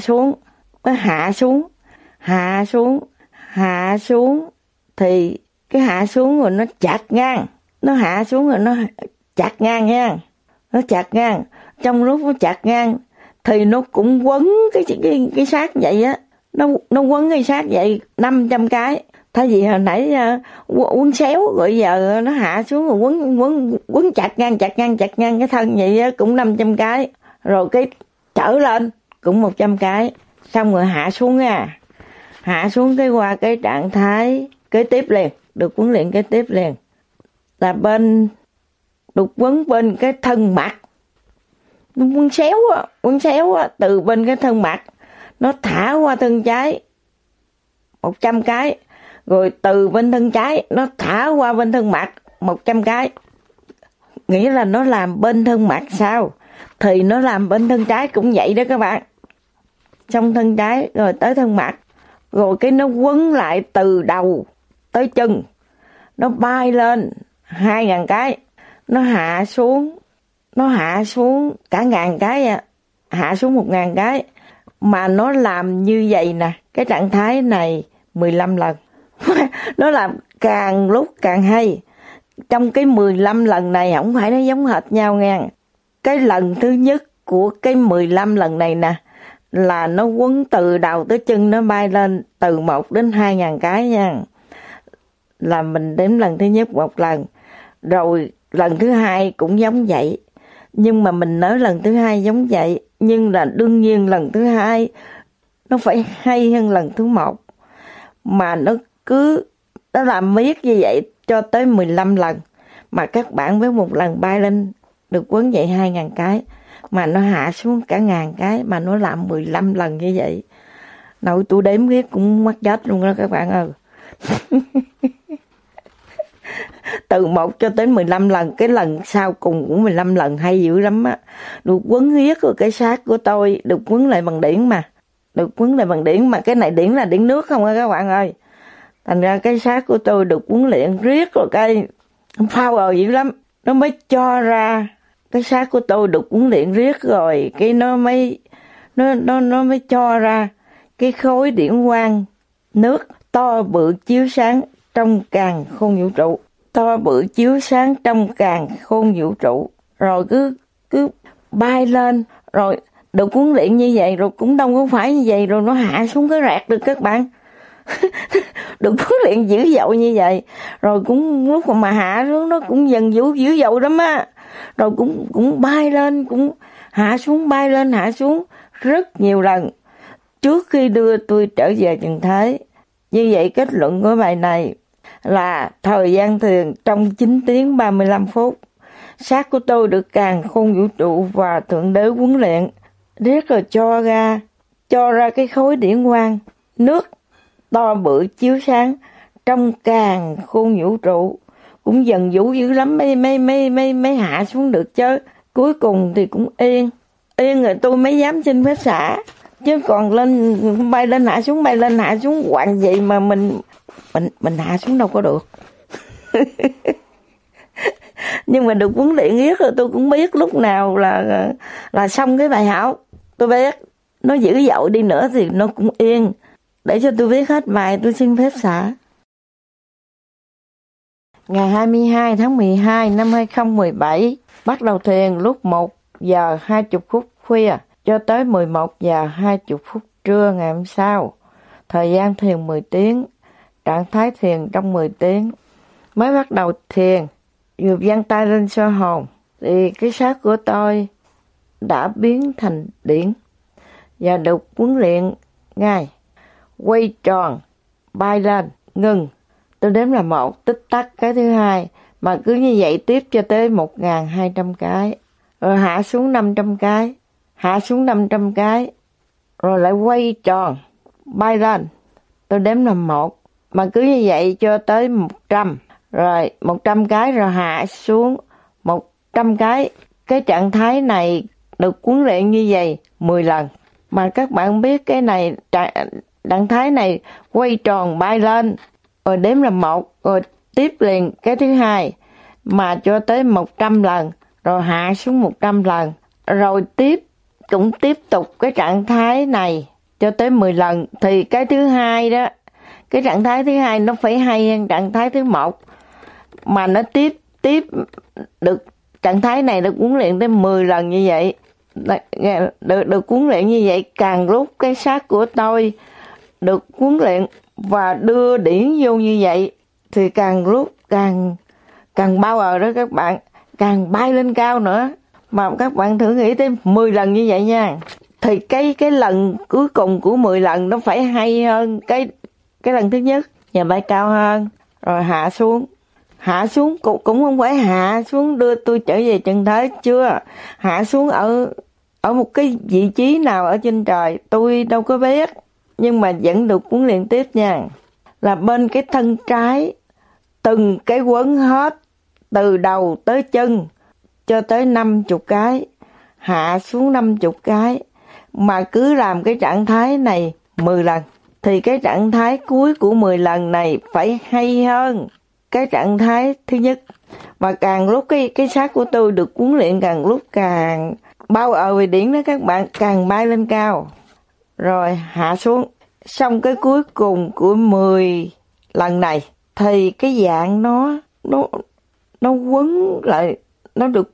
xuống, thì cái hạ xuống rồi nó chặt ngang, nó chặt ngang nha, nó chặt ngang, trong lúc nó chặt ngang thì nó cũng quấn cái xác vậy á, nó quấn cái xác vậy 500 cái, thay vì hồi nãy quấn xéo rồi giờ nó hạ xuống rồi quấn chặt ngang cái thân vậy á, cũng 500 cái, rồi cái trở lên cũng 100 cái, xong rồi hạ xuống nha, hạ xuống cái qua cái trạng thái kế tiếp liền, được huấn luyện kế tiếp liền, là được quấn bên cái thân mặt, nó quấn xéo á, từ bên cái thân mặt nó thả qua thân trái 100 cái, rồi từ bên thân trái nó thả qua bên thân mặt 100 cái, nghĩa là nó làm bên thân mặt sao thì nó làm bên thân trái cũng vậy đó các bạn. Xong thân trái rồi tới thân mặt, rồi cái nó quấn lại từ đầu tới chân, nó bay lên 2.000 cái, nó hạ xuống cả 1.000 cái à, hạ xuống 1.000 cái, mà nó làm như vậy nè, cái trạng thái này 15 lần. Nó làm càng lúc càng hay. Trong cái 15 lần này không phải nó giống hệt nhau nha. Cái lần thứ nhất của cái 15 lần này nè, là nó quấn từ đầu tới chân, nó bay lên từ 1 đến 2.000 cái nha. Là mình đếm lần thứ nhất 1 lần, rồi lần thứ hai cũng giống vậy. Nhưng mà mình nói lần thứ hai giống vậy, nhưng là đương nhiên lần thứ hai nó phải hay hơn lần thứ 1. Mà nó làm miết như vậy cho tới 15 lần. Mà các bạn với 1 lần bay lên được quấn vậy 2.000 cái, mà nó hạ xuống cả 1.000 cái, mà nó làm 15 lần như vậy. Nội tôi đếm riết cũng mắc chết luôn đó các bạn ơi. Từ 1 cho tới 15 lần, cái lần sau cùng cũng 15 lần, hay dữ lắm á. Được quấn riết rồi cái xác của tôi được quấn lại bằng điển mà. Được quấn lại bằng điển mà, cái này điển là điển nước không á các bạn ơi. Thành ra cái xác của tôi được huấn luyện riết rồi cái power dữ lắm. Nó mới cho ra, cái xác của tôi được huấn luyện riết rồi, cái nó mới cho ra cái khối điển quang nước to bự chiếu sáng trong càn khôn vũ trụ. To bự chiếu sáng trong càn khôn vũ trụ. Rồi cứ bay lên, rồi được huấn luyện như vậy, rồi cũng đâu có phải như vậy, rồi nó hạ xuống cái rạc được các bạn. Được huấn luyện dữ dội như vậy, rồi cũng lúc mà hạ xuống nó cũng dữ dội lắm á. Rồi cũng bay lên, cũng hạ xuống, bay lên hạ xuống rất nhiều lần trước khi đưa tôi trở về trần thế. Như vậy kết luận của bài này là thời gian thiền trong 9 tiếng 35 phút. Xác của tôi được càn khôn vũ trụ và Thượng Đế huấn luyện, riết rồi cho ra cái khối điển quang nước to bự chiếu sáng trong càn khôn vũ trụ. Cũng dần vũ dữ lắm mới hạ xuống được chứ. Cuối cùng thì cũng yên rồi tôi mới dám xin phép xả. Chứ còn bay lên hạ xuống hoạn vậy mà mình hạ xuống đâu có được. Nhưng mà được huấn luyện riết rồi tôi cũng biết lúc nào là xong cái bài học. Tôi biết nó dữ dội đi nữa thì nó cũng yên. Để cho tôi viết hết bài tôi xin phép xả. Ngày 22 tháng 12 năm 2017 bắt đầu thiền lúc 1 giờ 20 phút khuya cho tới 11 giờ 20 phút trưa ngày hôm sau. Thời gian thiền 10 tiếng, trạng thái thiền trong 10 tiếng. Mới bắt đầu thiền, vừa giang tay lên soi hồn thì cái xác của tôi đã biến thành điển và được huấn luyện ngay. Quay tròn, bay lên, ngừng. Tôi đếm là 1, tích tắc cái thứ hai, mà cứ như vậy tiếp cho tới 1.200 cái. Rồi hạ xuống 500 cái, hạ xuống 500 cái, rồi lại quay tròn, bay lên. Tôi đếm là 1, mà cứ như vậy cho tới 100. Rồi 100 cái rồi hạ xuống 100 cái. Cái trạng thái này được huấn luyện như vậy 10 lần. Mà các bạn biết cái này, trạng thái này quay tròn bay lên, rồi đếm là 1, rồi tiếp liền cái thứ hai, mà cho tới 100 lần, rồi hạ xuống 100 lần, rồi cũng tiếp tục cái trạng thái này cho tới 10 lần. Thì cái thứ hai đó, cái trạng thái thứ hai nó phải hay hơn trạng thái thứ 1, mà nó tiếp được trạng thái này được huấn luyện tới 10 lần như vậy. Được huấn luyện như vậy, càng lúc cái xác của tôi được huấn luyện và đưa điển vô như vậy thì càng lúc càng bao đó các bạn, càng bay lên cao nữa. Mà các bạn thử nghĩ tới 10 lần như vậy nha, thì cái lần cuối cùng của 10 lần nó phải hay hơn cái lần thứ nhất và bay cao hơn. Rồi hạ xuống cũng không phải hạ xuống đưa tôi trở về trần thế, chưa, hạ xuống ở một cái vị trí nào ở trên trời tôi đâu có biết, nhưng mà vẫn được huấn luyện tiếp nha. Là bên cái thân trái, từng cái quấn hết từ đầu tới chân cho tới 50 cái, hạ xuống 50 cái, mà cứ làm cái trạng thái này 10 lần thì cái trạng thái cuối của 10 lần này phải hay hơn cái trạng thái thứ nhất. Và càng lúc cái xác của tôi được huấn luyện càng lúc càng bao về điển đó các bạn, càng bay lên cao rồi hạ xuống. Xong cái cuối cùng của 10 lần này thì cái dạng nó quấn lại, nó được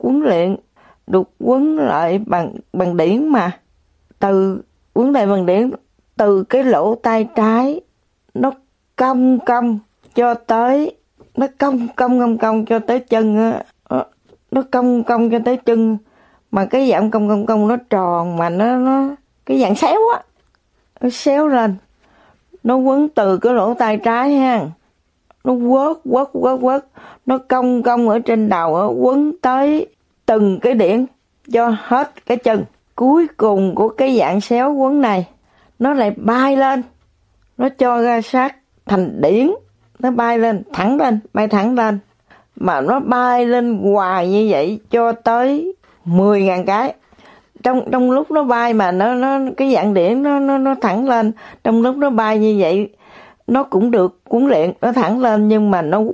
quấn lại bằng điển, mà từ quấn lại bằng điển từ cái lỗ tai trái nó cong cho tới nó cong cho tới chân á, nó cong cho tới chân, mà cái dạng cong nó tròn, mà nó cái dạng xéo á, nó xéo lên, nó quấn từ cái lỗ tai trái ha, nó quất, nó cong ở trên đầu á, quấn tới từng cái điển cho hết cái chân. Cuối cùng của cái dạng xéo quấn này nó lại bay lên, nó cho ra xác thành điển, nó bay lên, bay thẳng lên, mà nó bay lên hoài như vậy cho tới 10.000 cái. Trong lúc nó bay mà nó cái dạng điển nó thẳng lên, trong lúc nó bay như vậy nó cũng được huấn luyện, nó thẳng lên, nhưng mà nó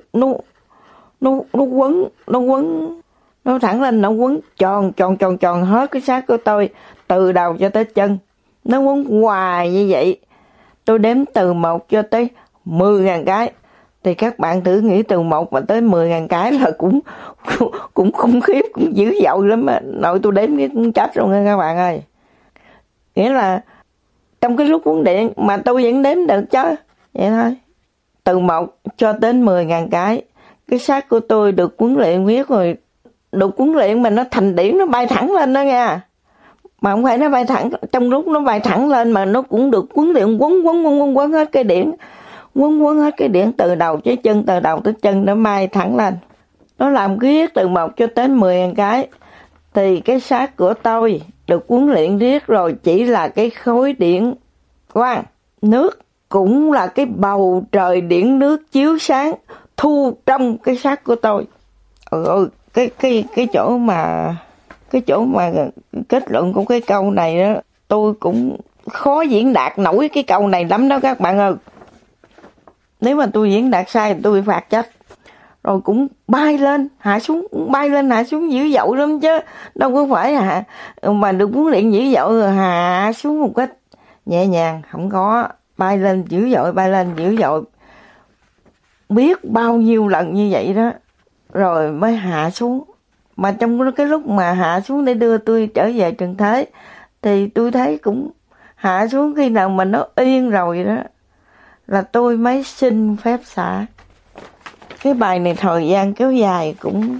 quấn, nó thẳng lên, nó quấn tròn hết cái xác của tôi, từ đầu cho tới chân, nó quấn hoài như vậy. Tôi đếm từ 1 cho tới 10.000 cái. Thì các bạn thử nghĩ từ 1 mà tới 10.000 cái là cũng khủng khiếp, cũng dữ dội lắm á. Nội tôi đếm cái cũng chết rồi nha các bạn ơi. Nghĩa là trong cái lúc huấn luyện mà tôi vẫn đếm được chứ. Vậy thôi. Từ 1 cho đến 10.000 cái xác của tôi được huấn luyện biết rồi. Được huấn luyện mà nó thành điển, nó bay thẳng lên đó nha. Mà không phải nó bay thẳng, trong lúc nó bay thẳng lên mà nó cũng được huấn luyện quấn hết cái điển. Quấn hết cái điển từ đầu tới chân, từ đầu tới chân nó bay thẳng lên. Nó làm riết từ 1 cho đến 10.000 cái. Thì cái xác của tôi được huấn luyện riết rồi chỉ là cái khối điển quang. Nước cũng là cái bầu trời điển nước chiếu sáng thu trong cái xác của tôi. Cái chỗ mà kết luận của cái câu này đó, tôi cũng khó diễn đạt nổi cái câu này lắm đó các bạn ơi. Nếu mà tôi diễn đạt sai thì tôi bị phạt chết. Rồi cũng bay lên hạ xuống dữ dội lắm chứ, đâu có phải mà được huấn luyện dữ dội rồi hạ xuống một cách nhẹ nhàng, không có. Bay lên dữ dội biết bao nhiêu lần như vậy đó, rồi mới hạ xuống. Mà trong cái lúc mà hạ xuống để đưa tôi trở về trần thế thì tôi thấy cũng hạ xuống khi nào mà nó yên rồi đó là tôi mới xin phép xả. Cái bài này thời gian kéo dài cũng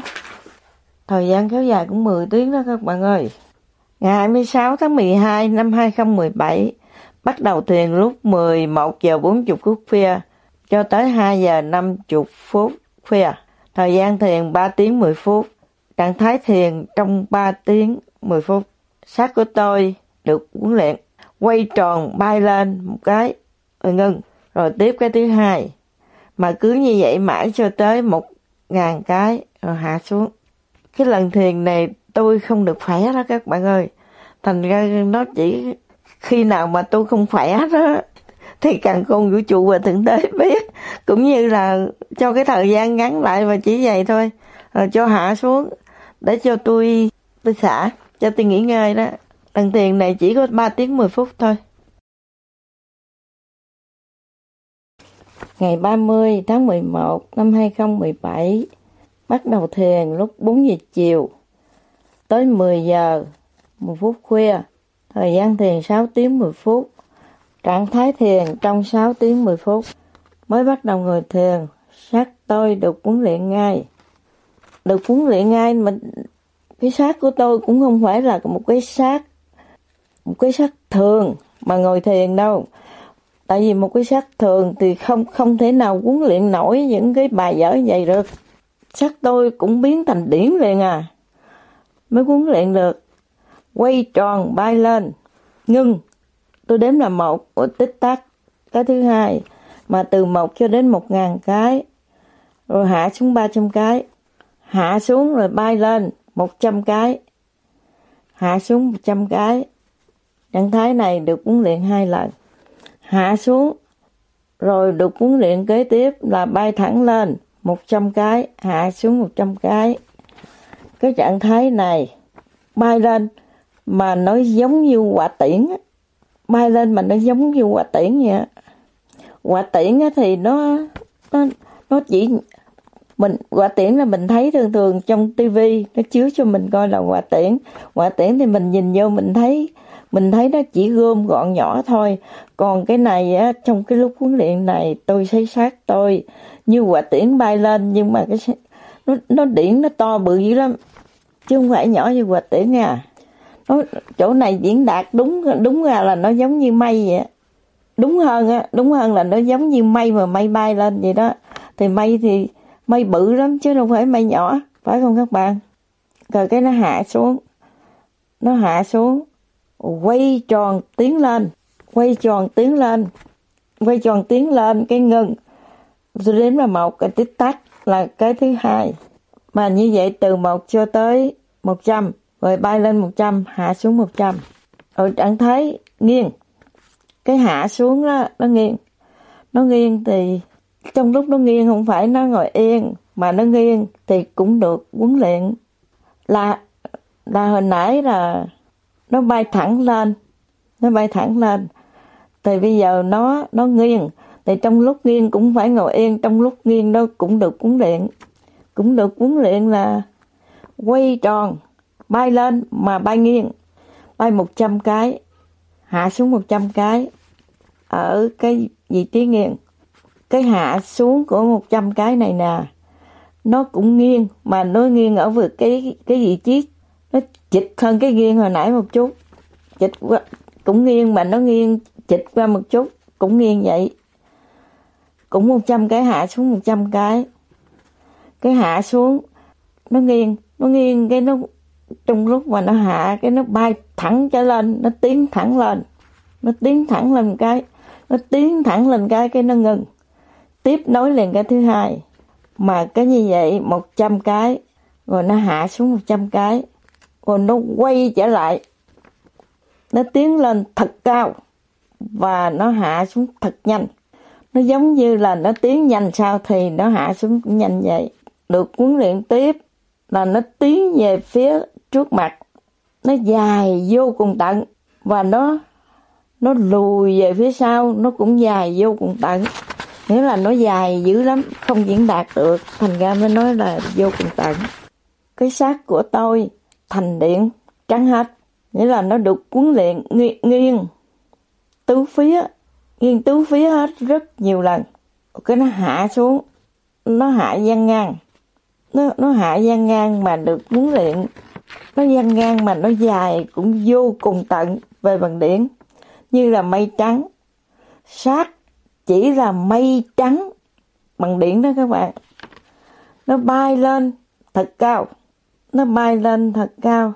10 tiếng đó các bạn ơi. Ngày 26 tháng 12 năm 2017 bắt đầu thiền lúc 11 giờ 40 phút khuya cho tới 2 giờ 50 phút khuya. Thời gian thiền 3 tiếng 10 phút. Trạng thái thiền trong 3 tiếng 10 phút. Xác của tôi được huấn luyện quay tròn bay lên một cái rồi ngưng, rồi tiếp cái thứ hai. Mà cứ như vậy mãi cho tới 1.000 cái rồi hạ xuống. Cái lần thiền này tôi không được khỏe đó các bạn ơi. Thành ra nó chỉ khi nào mà tôi không khỏe đó thì càng khôn vũ trụ và thượng đế biết. Cũng như là cho cái thời gian ngắn lại và chỉ vậy thôi. Rồi cho hạ xuống để cho tôi xả, cho tôi nghỉ ngơi đó. Lần thiền này chỉ có 3 tiếng 10 phút thôi. Ngày 30 tháng 11 năm 2017 bắt đầu thiền lúc 4 giờ chiều tới 10 giờ 10 phút khuya. Thời gian thiền 6 tiếng 10 phút. Trạng thái thiền trong 6 tiếng 10 phút. Mới bắt đầu ngồi thiền, xác tôi được huấn luyện ngay. Được huấn luyện ngay mà cái xác của tôi cũng không phải là một cái xác thường mà ngồi thiền đâu. Tại vì một cái xác thường thì không thể nào huấn luyện nổi những cái bài vở vậy được. Xác tôi cũng biến thành điển liền mới huấn luyện được. Quay tròn bay lên, ngưng. Tôi đếm là 1, tích tắc. Cái thứ hai, mà từ 1 cho đến 1.000 cái. Rồi hạ xuống 300 cái. Hạ xuống rồi bay lên 100 cái. Hạ xuống 100 cái. Trạng thái này được huấn luyện 2 lần. Hạ xuống rồi được huấn luyện kế tiếp là bay thẳng lên 100 cái, hạ xuống 100 cái. Cái trạng thái này bay lên mà nó giống như quả tiễn. Bay lên mà nó giống như quả tiễn vậy. Quả tiễn thì nó chỉ mình, quả tiễn là mình thấy thường trong tivi nó chiếu cho mình coi là quả tiễn. Quả tiễn thì mình nhìn vô mình thấy nó chỉ gom gọn nhỏ thôi. Còn cái này á, trong cái lúc huấn luyện này tôi thấy xác tôi như quả tiễn bay lên, nhưng mà nó điển nó to bự dữ lắm chứ không phải nhỏ như quả tiễn nha. Chỗ này diễn đạt đúng ra là nó giống như mây vậy. Đúng hơn là nó giống như mây mà mây bay lên vậy đó. Thì mây bự lắm chứ đâu phải mây nhỏ, phải không các bạn? Rồi cái nó hạ xuống, quay tròn tiến lên cái ngưng. Tôi đếm là 1, cái tích tắc là cái thứ hai. Mà như vậy từ 1 cho tới 100, rồi bay lên 100, hạ xuống 100. Rồi trạng thái nghiêng. Cái hạ xuống đó, nó Nó nghiêng thì trong lúc nó nghiêng không phải nó ngồi yên, mà nó nghiêng thì cũng được huấn luyện. Là hồi nãy là nó bay thẳng lên, thì bây giờ nó nghiêng, thì trong lúc nghiêng cũng phải ngồi yên, trong lúc nghiêng nó cũng được huấn luyện là quay tròn, bay lên mà bay nghiêng, bay 100 cái, hạ xuống 100 cái ở cái vị trí nghiêng. Cái hạ xuống của 100 cái này nè, nó cũng nghiêng, mà nó nghiêng ở vực cái vị trí nó chịch hơn cái nghiêng hồi nãy một chút, chịch qua, cũng nghiêng mà nó nghiêng chịch qua một chút, cũng nghiêng vậy. Cũng 100 cái hạ xuống 100 cái. Cái hạ xuống nó nghiêng cái nó trong lúc mà nó hạ cái nó bay thẳng trở lên, nó tiến thẳng lên cái nó ngừng. Tiếp nối liền cái thứ hai. Mà cái như vậy 100 cái, rồi nó hạ xuống 100 cái, rồi nó quay trở lại, nó tiến lên thật cao và nó hạ xuống thật nhanh. Nó giống như là nó tiến nhanh sao thì nó hạ xuống cũng nhanh vậy. Được huấn luyện tiếp là nó tiến về phía trước mặt, nó dài vô cùng tận, và nó lùi về phía sau, nó cũng dài vô cùng tận. Nghĩa là nó dài dữ lắm, không diễn đạt được, thành ra mới nói là vô cùng tận. Cái xác của tôi thành điện trắng hết, nghĩa là nó được huấn luyện nghiêng tứ phía hết rất nhiều lần. Cái nó hạ xuống, nó hạ gian ngang, nó hạ gian ngang mà được huấn luyện, nó gian ngang mà nó dài cũng vô cùng tận về bằng điển, như là mây trắng. Xác chỉ là mây trắng bằng điển đó các bạn. Nó bay lên thật cao, nó bay lên thật cao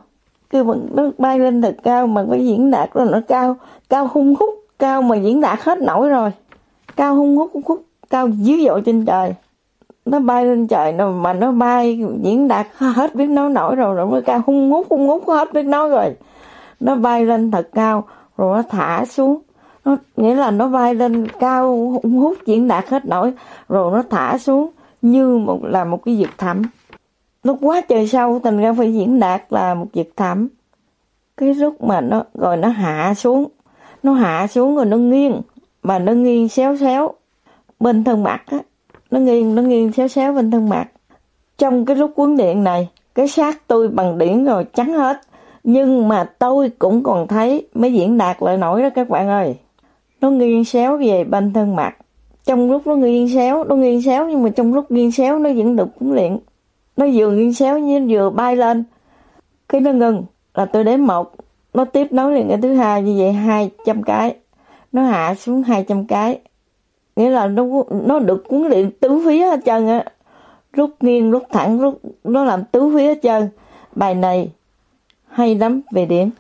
mà cái diễn đạt đó nó cao hung hút, cao mà diễn đạt hết nổi rồi, cao hung hút, cao dữ dội trên trời. Nó bay lên trời mà nó bay diễn đạt hết biết nói nổi rồi nó cao hung hút hết biết nói rồi. Nó bay lên thật cao rồi nó thả xuống, nghĩa là nó bay lên cao hung hút diễn đạt hết nổi rồi nó thả xuống như một cái vực thẳm. Nó quá trời sâu thành ra phải diễn đạt là một vực thẳm. Cái lúc mà nó hạ xuống rồi nó nghiêng, mà nó nghiêng xéo bên thân mặt á, nó nghiêng xéo bên thân mặt. Trong cái lúc huấn luyện này, cái xác tôi bằng điển rồi trắng hết, nhưng mà tôi cũng còn thấy mới diễn đạt lại nổi đó các bạn ơi. Nó nghiêng xéo về bên thân mặt. Trong lúc nó nghiêng xéo nhưng mà trong lúc nghiêng xéo nó vẫn được huấn luyện. Nó vừa nghiêng xéo như vừa bay lên, cái nó ngừng là tôi đếm 1, nó tiếp nối liền cái thứ hai, như vậy 200 cái, nó hạ xuống 200 cái, nghĩa là nó được huấn luyện tứ phía hết trơn á, lúc nghiêng lúc thẳng, lúc nó làm tứ phía hết trơn. Bài này hay lắm về điểm.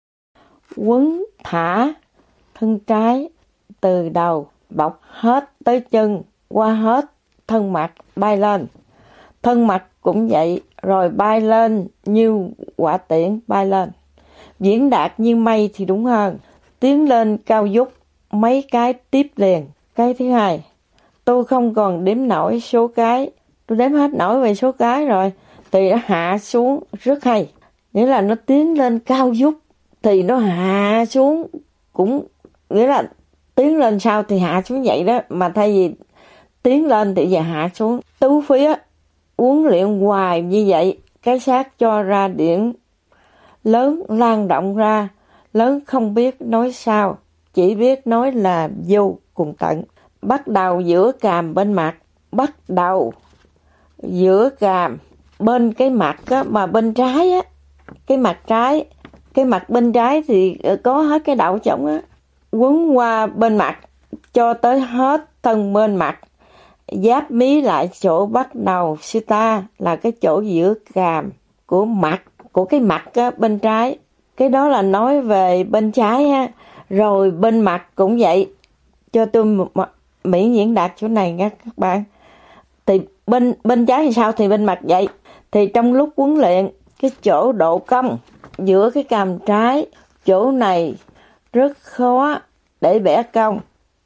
Quấn thả thân trái từ đầu bọc hết tới chân, qua hết thân mặt bay lên. Thân mặt cũng vậy, rồi bay lên như quả tiễn bay lên. Diễn đạt như mây thì đúng hơn. Tiến lên cao vút mấy cái tiếp liền. Cái thứ hai, tôi không còn đếm nổi số cái, tôi đếm hết nổi về số cái rồi, thì nó hạ xuống rất hay. Nghĩa là nó tiến lên cao vút thì nó hạ xuống cũng, nghĩa là tiến lên sau thì hạ xuống vậy đó, mà thay vì tiến lên thì giờ hạ xuống. Tứ phía huấn luyện hoài như vậy, cái xác cho ra điển lớn lan động ra, lớn không biết nói sao, chỉ biết nói là vô cùng tận. Bắt đầu giữa càm bên mặt, bắt đầu giữa càm bên cái mặt á, mà bên trái á, cái mặt bên trái thì có hết cái đậu trống á, quấn qua bên mặt cho tới hết thân bên mặt, giáp mí lại chỗ bắt đầu sita là cái chỗ giữa càm của mặt, của cái mặt á, bên trái. Cái đó là nói về bên trái ha. Rồi bên mặt cũng vậy, cho tôi miễn diễn đạt chỗ này nha các bạn. Thì bên trái thì sao thì bên mặt vậy. Thì trong lúc huấn luyện, cái chỗ độ cong giữa cái cằm trái, chỗ này rất khó để bẻ cong,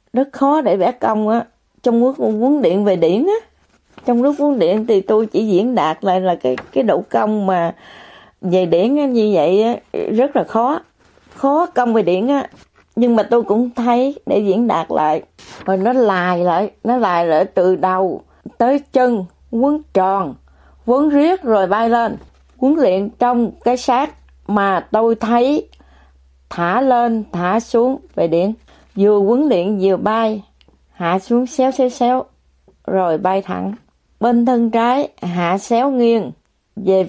rất khó để vẽ cong á. Trong huấn luyện về điển á, trong lúc huấn luyện thì tôi chỉ diễn đạt lại là cái độ cong mà về điển á, như vậy á, rất là khó cong về điển á. Nhưng mà tôi cũng thấy để diễn đạt lại, rồi nó lài lại từ đầu tới chân, quấn tròn, quấn riết rồi bay lên. Huấn luyện trong cái xác mà tôi thấy thả lên thả xuống về điển, vừa huấn luyện vừa bay, hạ xuống xéo rồi bay thẳng. Bên thân trái hạ xéo nghiêng về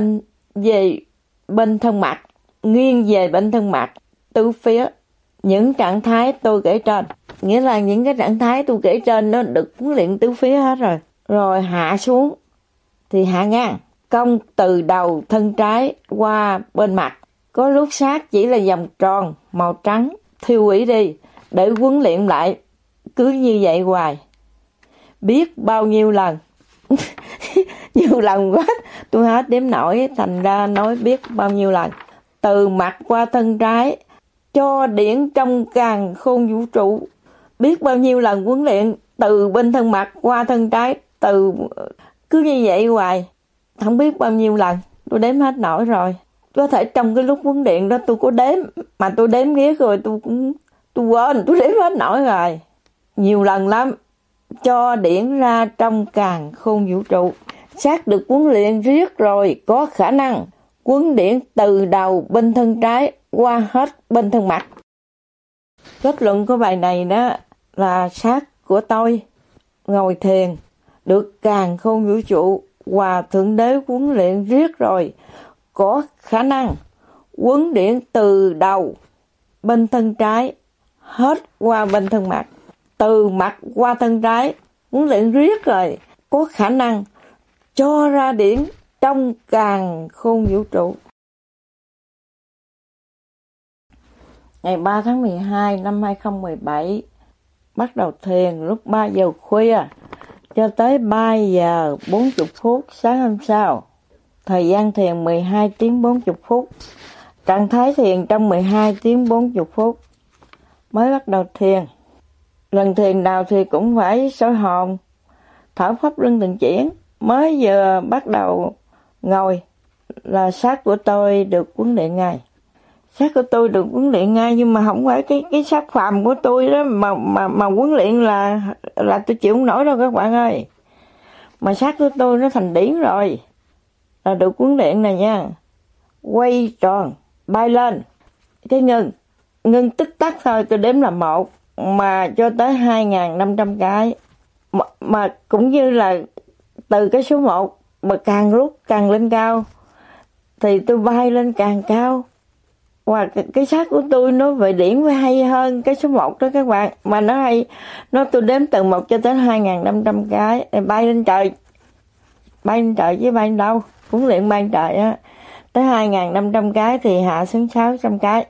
bên thân mặt, nghiêng về bên thân mặt, tứ phía. Những trạng thái tôi kể trên, nghĩa là những cái trạng thái tôi kể trên nó được huấn luyện tứ phía hết rồi. Rồi hạ xuống thì hạ ngang, cong từ đầu thân trái qua bên mặt. Có lúc xác chỉ là vòng tròn màu trắng, thiêu hủy đi để huấn luyện lại, cứ như vậy hoài. Biết bao nhiêu lần nhiều lần quá tôi hết đếm nổi, thành ra nói biết bao nhiêu lần. Từ mặt qua thân trái cho điển trong càn khôn vũ trụ, biết bao nhiêu lần huấn luyện từ bên thân mặt qua thân trái, cứ như vậy hoài, không biết bao nhiêu lần, tôi đếm hết nổi rồi. Có thể trong cái lúc huấn luyện đó tôi có đếm, mà tôi đếm ghét rồi tôi quên, tôi đếm hết nổi rồi. Nhiều lần lắm, cho điển ra trong càn khôn vũ trụ. Xác được huấn luyện riết rồi có khả năng huấn điển từ đầu bên thân trái qua hết bên thân mặt. Kết luận của bài này đó là xác của tôi ngồi thiền được càn khôn vũ trụ và Thượng Đế huấn luyện riết rồi có khả năng huấn điển từ đầu bên thân trái hết qua bên thân mặt, từ mặt qua thân trái huấn luyện riết rồi có khả năng cho ra điển trong càn khôn vũ trụ. Ngày 3 tháng 12 năm 2017, bắt đầu thiền lúc 3 giờ khuya cho tới 3 giờ 40 phút sáng hôm sau. Thời gian thiền 12 tiếng 40 phút. Trạng thái thiền trong 12 tiếng 40 phút. Mới bắt đầu thiền. Lần thiền nào thì cũng phải soi hồn, thở pháp luân thường chuyển. Mới vừa bắt đầu ngồi là xác của tôi được huấn luyện ngay. Xác của tôi được huấn luyện ngay, nhưng mà không phải cái xác phàm của tôi đó mà huấn luyện là tôi chịu không nổi đâu các bạn ơi. Mà xác của tôi nó thành điển rồi, là được huấn luyện này nha. Quay tròn, bay lên, cái ngưng tích tắc thôi, tôi đếm là 1, mà cho tới 2.500 cái. Mà cũng như là từ cái số 1 mà càng lúc càng lên cao thì tôi bay lên càng cao. Và cái xác của tôi nó về điển phải hay hơn cái số 1 đó các bạn. Mà nó hay, tôi đếm từ 1 cho tới 2.500 cái, bay lên trời chứ bay lên đâu. Huấn luyện bay lên trời á, tới 2.500 cái thì hạ xuống 600 cái.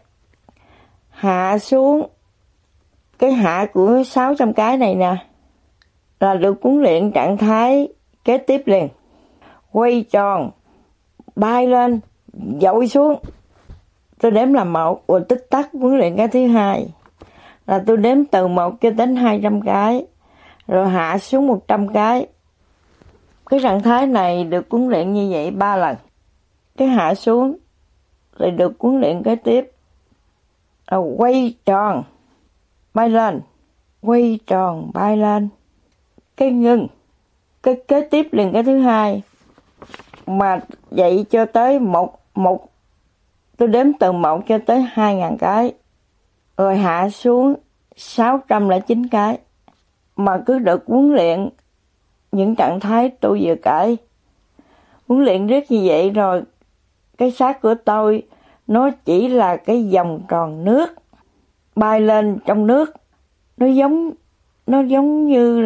Hạ xuống, cái hạ của 600 cái này nè, là được huấn luyện trạng thái kế tiếp liền. Quay tròn, bay lên, dội xuống. Tôi đếm là 1, rồi tích tắc huấn luyện cái thứ hai. Là tôi đếm từ 1 cho đến 200 cái, rồi hạ xuống 100 cái. Cái trạng thái này được huấn luyện như vậy 3 lần. Cái hạ xuống, rồi được huấn luyện kế tiếp. Quay tròn, bay lên, quay tròn, bay lên. Cái ngưng, cái kế tiếp liền cái thứ hai. Mà vậy cho tới một tôi đếm từ 1 cho tới 2.000 cái, rồi hạ xuống 609 cái. Mà cứ được huấn luyện những trạng thái tôi vừa kể. Huấn luyện riết như vậy rồi, cái xác của tôi nó chỉ là cái vòng tròn nước, bay lên trong nước. Nó giống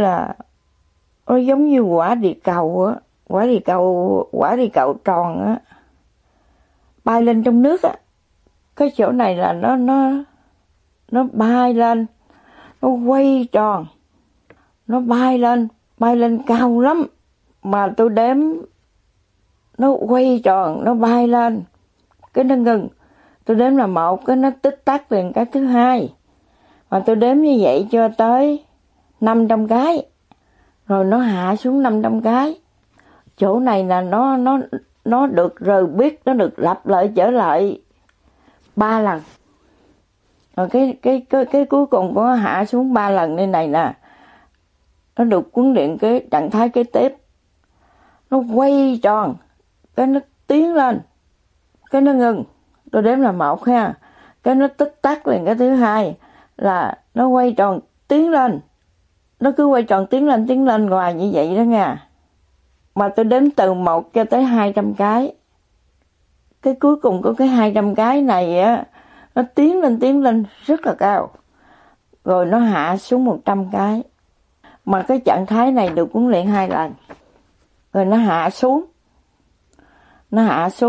như quả địa cầu á, quả địa cầu tròn á, bay lên trong nước á. Cái chỗ này là nó bay lên, nó quay tròn, nó bay lên cao lắm. Mà tôi đếm nó quay tròn, nó bay lên, cái nó ngừng. Tôi đếm là 1, cái nó tích tắc liền cái thứ hai. Mà tôi đếm như vậy cho tới 500 cái. Rồi nó hạ xuống 500 cái. Chỗ này là nó được rồi biết, nó được lặp lại trở lại 3 lần. Rồi cái cuối cùng có hạ xuống 3 lần như này nè. Nó được huấn luyện cái trạng thái kế tiếp. Nó quay tròn, cái nó tiến lên, cái nó ngừng. Tôi đếm là 1 ha. Cái nó tích tắc liền cái thứ hai là nó quay tròn tiến lên. Nó cứ quay tròn tiến lên hoài như vậy đó nha. Mà tôi đếm từ 1 cho tới 200 cái. Cái cuối cùng có cái 200 cái này á, nó tiến lên rất là cao. Rồi nó hạ xuống 100 cái. Mà cái trạng thái này được huấn luyện 2 lần. Rồi nó hạ xuống. Nó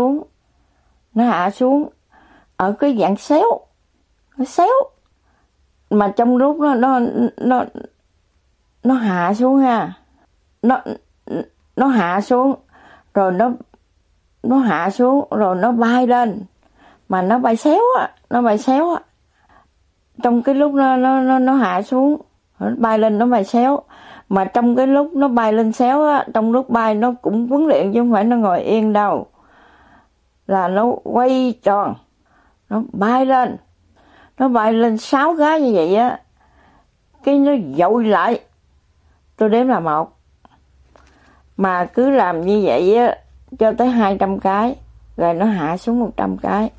hạ xuống ở cái dạng xéo. Nó xéo. Mà trong lúc nó hạ xuống ha. Nó hạ xuống rồi nó hạ xuống rồi nó bay lên. Mà nó bay xéo á, Trong cái lúc nó hạ xuống, nó bay lên nó bay xéo. Mà trong cái lúc nó bay lên xéo á, trong lúc bay nó cũng huấn luyện chứ không phải nó ngồi yên đâu. Là nó quay tròn, nó bay lên 6 cái như vậy á. Cái nó dội lại. Tôi đếm là 1. Mà cứ làm như vậy á cho tới 200 cái, rồi nó hạ xuống 100 cái.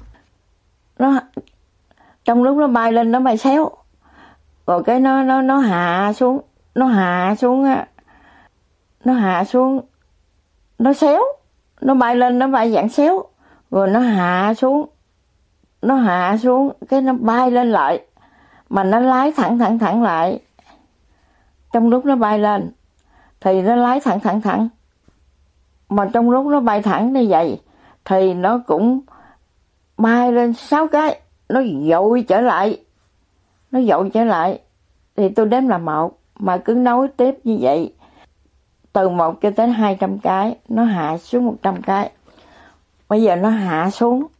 Trong lúc nó bay lên nó bay xéo. Rồi cái nó hạ xuống á. Nó hạ xuống, nó xéo, nó bay lên nó bay dạng xéo. Rồi nó hạ xuống, cái nó bay lên lại. Mà nó lái thẳng lại. Trong lúc nó bay lên thì nó lái thẳng. Mà trong lúc nó bay thẳng như vậy thì nó cũng bay lên 6 cái, nó dội trở lại. Thì tôi đếm là 1, mà cứ nối tiếp như vậy từ 1 cho tới 200 cái, nó hạ xuống 100 cái. Bây giờ nó hạ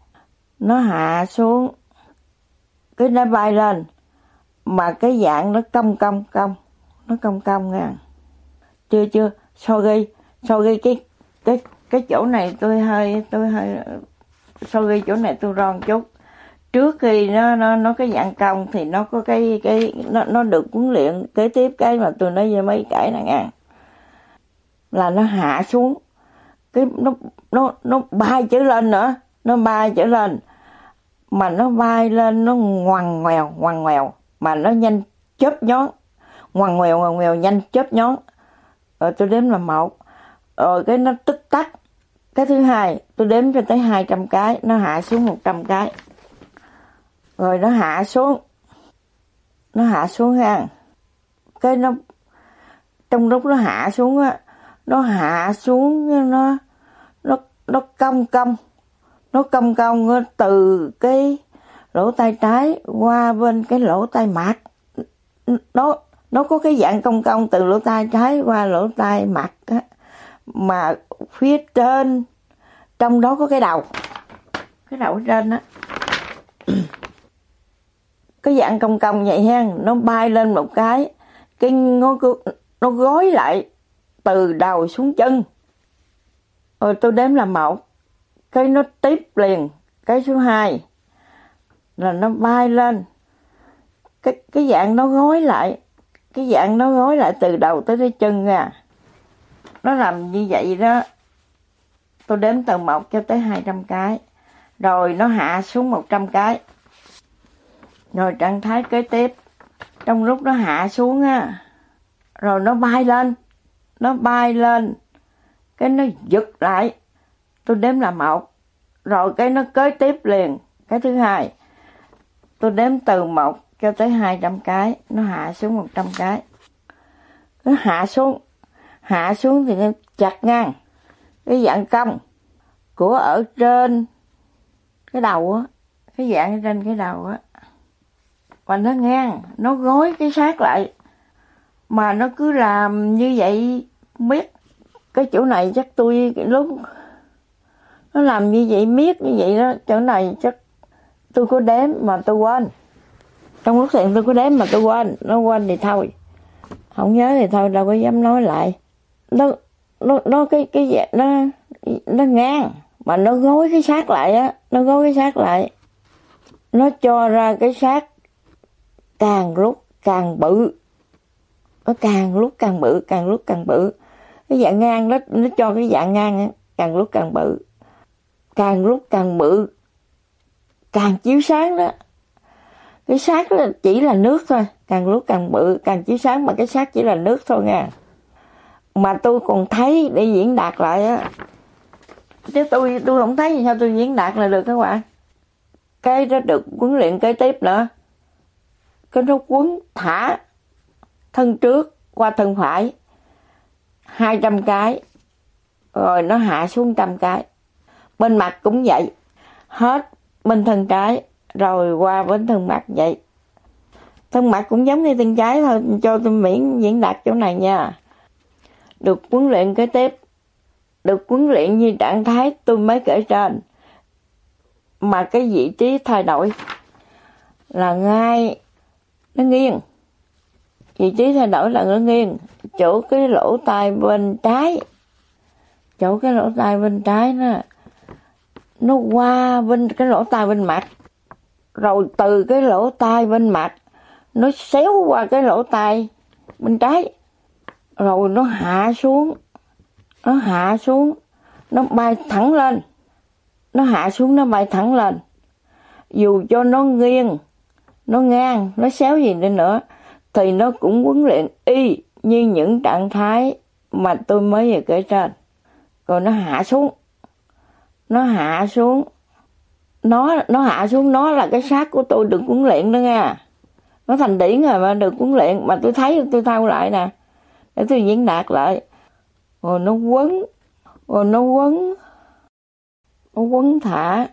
xuống cái nó bay lên, mà cái dạng nó cong, nó cong nha. Chưa sorry cái chỗ này tôi hơi sorry chỗ này tôi ron chút. Trước khi nó cái dạng cong thì nó có cái nó được huấn luyện kế tiếp cái mà tôi nói với mấy cái này nha. Là nó hạ xuống, cái nó bay trở lên nữa, mà nó bay lên nó ngoằn ngoèo mà nó nhanh chớp nhón, ngoằn ngoèo nhanh chớp nhón. Rồi tôi đếm là 1. Rồi cái nó tích tắc. Cái thứ hai tôi đếm cho tới 200 cái, nó hạ xuống 100 cái. Rồi nó hạ xuống ha. Cái nó trong lúc nó hạ xuống á, nó cong từ cái lỗ tai trái qua bên cái lỗ tai mặt. Nó có cái dạng cong từ lỗ tai trái qua lỗ tai mặt á, mà phía trên trong đó có cái đầu ở trên á. Cái dạng cong vậy ha, nó bay lên một cái nó gối lại từ đầu xuống chân. Rồi tôi đếm là 1, cái nó tiếp liền cái số 2 là nó bay lên, cái dạng nó gối lại, từ đầu tới cái chân nha. Nó làm như vậy đó. Tôi đếm từ 1 cho tới 200 cái. Rồi nó hạ xuống 100 cái. Rồi trạng thái kế tiếp, trong lúc nó hạ xuống á, rồi nó bay lên, cái nó giật lại. Tôi đếm là 1. Rồi cái nó kế tiếp liền cái thứ hai. Tôi đếm từ 1 cho tới 200 cái, nó hạ xuống 100 cái. Nó hạ xuống thì nó chặt ngang cái dạng cong của ở trên cái đầu á, cái dạng ở trên cái đầu á. Mà nó ngang, nó gối cái xác lại. Mà nó cứ làm như vậy miết. Cái chỗ này chắc tôi lúc nó làm như vậy miết như vậy đó, chỗ này chắc tôi có đếm mà tôi quên. Trong lúc thiền tôi có đếm mà tôi quên, nó quên thì thôi, không nhớ thì thôi, đâu có dám nói lại. Nó cái dạng nó ngang mà nó gối cái xác lại á, nó gối cái xác lại, nó cho ra cái xác càng lúc càng bự, nó càng lúc càng bự, càng lúc càng bự. Cái dạng ngang đó, nó cho cái dạng ngang á, càng lúc càng bự, càng lúc càng bự, càng chiếu sáng đó. Cái xác đó chỉ là nước thôi, càng lúc càng bự, càng chiếu sáng, mà cái xác chỉ là nước thôi nha. Mà tôi còn thấy để diễn đạt lại á, chứ tôi không thấy thì sao tôi diễn đạt lại được các bạn. Cái đó được huấn luyện kế tiếp nữa, cái nó quấn thả thân trước qua thân phải 200 cái, rồi nó hạ xuống 100 cái. Bên mặt cũng vậy, hết bên thân trái rồi qua bên thân mặt vậy. Thân mặt cũng giống như thân trái thôi, cho tôi miễn diễn đạt chỗ này nha. Được huấn luyện kế tiếp, được huấn luyện như trạng thái tôi mới kể trên, mà cái vị trí thay đổi là ngay nó nghiêng. Vị trí thay đổi là nó nghiêng, chỗ cái lỗ tai bên trái, chỗ cái lỗ tai bên trái nó qua bên cái lỗ tai bên mặt, rồi từ cái lỗ tai bên mặt nó xéo qua cái lỗ tai bên trái, rồi nó hạ xuống, nó bay thẳng lên, nó hạ xuống, nó bay thẳng lên. Dù cho nó nghiêng, nó ngang, nó xéo gì đi nữa thì nó cũng huấn luyện y như những trạng thái mà tôi mới vừa kể trên. Rồi nó hạ xuống, nó hạ xuống, nó là cái xác của tôi được huấn luyện đó nha. Nó thành điển rồi mà được huấn luyện, mà tôi thấy tôi thao lại nè, để tôi diễn đạt lại. Rồi nó quấn thả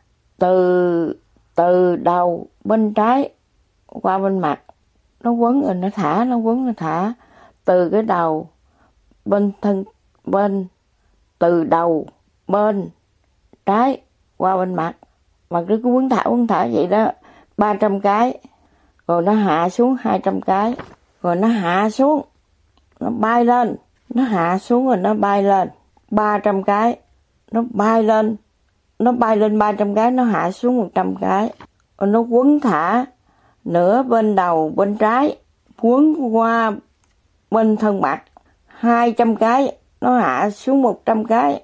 từ đầu bên trái qua bên mặt. Nó quấn rồi nó thả từ cái đầu bên thân bên, từ đầu bên trái qua bên mặt, mà cứ quấn thả vậy đó 300 cái. Rồi nó hạ xuống 200 cái, rồi nó hạ xuống, nó bay lên, nó hạ xuống rồi nó bay lên 300 cái, nó bay lên 300 cái, nó hạ xuống 100 cái. Rồi nó quấn thả nửa bên đầu bên trái, quấn qua bên thân mặt 200 cái, nó hạ xuống 100 cái.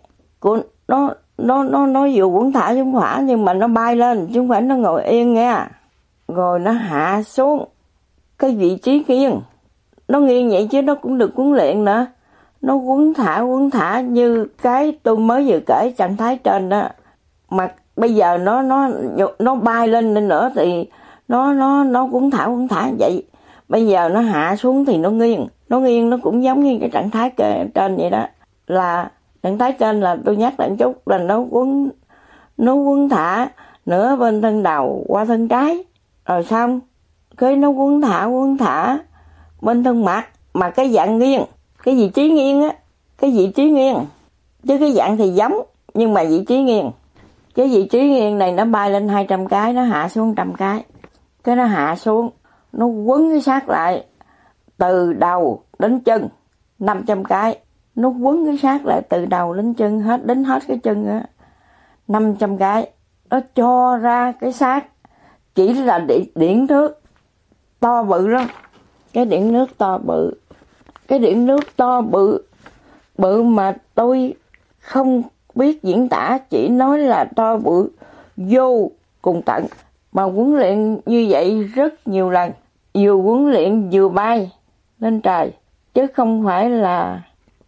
Nó vừa quấn thả xuống hỏa nhưng mà nó bay lên chứ không phải nó ngồi yên nha. Rồi nó hạ xuống cái vị trí nghiêng, nó nghiêng vậy chứ nó cũng được huấn luyện nữa. Nó quấn thả như cái tôi mới vừa kể trạng thái trên đó, mà bây giờ nó bay lên nữa thì nó quấn thả vậy. Bây giờ nó hạ xuống thì nó nghiêng, nó cũng giống như cái trạng thái trên vậy đó. Là trạng thái trên là tôi nhắc lại một chút là nó quấn thả nửa bên thân đầu qua thân trái, rồi xong cái nó quấn thả bên thân mặt, mà cái dạng nghiêng, cái vị trí nghiêng á, cái vị trí nghiêng, chứ cái dạng thì giống nhưng mà vị trí nghiêng. Cái vị trí nghiêng này nó bay lên 200 cái, nó hạ xuống 100 cái. Cái nó hạ xuống, nó quấn cái xác lại từ đầu đến chân 500 cái. Nó quấn cái xác lại từ đầu đến chân, đến hết cái chân á 500 cái. Nó cho ra cái xác chỉ là điển nước to bự lắm. Cái điển nước to bự. Cái điển nước to bự mà tôi không biết diễn tả, chỉ nói là to bự vô cùng tận. Mà huấn luyện như vậy rất nhiều lần, vừa huấn luyện vừa bay lên trời, chứ không phải là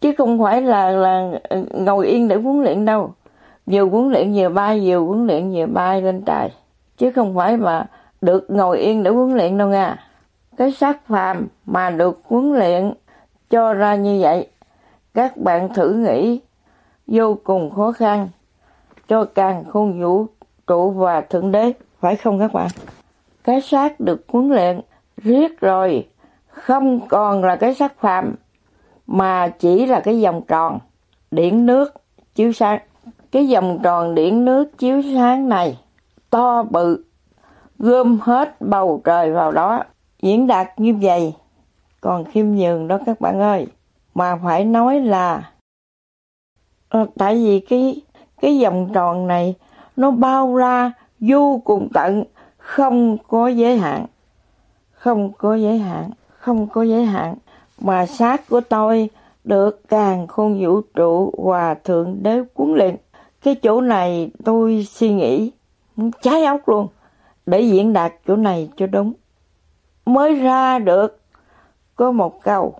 ngồi yên để huấn luyện đâu. Vừa huấn luyện vừa bay, vừa huấn luyện vừa bay lên trời, chứ không phải mà được ngồi yên để huấn luyện đâu nha. Cái xác phàm mà được huấn luyện cho ra như vậy, các bạn thử nghĩ vô cùng khó khăn cho càn khôn vũ trụ và thượng đế, phải không các bạn? Cái xác được huấn luyện riết rồi không còn là cái xác phàm, mà chỉ là cái vòng tròn điển nước chiếu sáng. Cái vòng tròn điển nước chiếu sáng này to bự gom hết bầu trời vào đó. Diễn đạt như vậy còn khiêm nhường đó các bạn ơi. Mà phải nói là tại vì cái vòng tròn này nó bao ra vô cùng tận, không có giới hạn. Không có giới hạn, không có giới hạn. Mà xác của tôi được càn khôn vũ trụ và Thượng Đế huấn luyện. Cái chỗ này tôi suy nghĩ cháy óc luôn để diễn đạt chỗ này cho đúng. Mới ra được có một câu,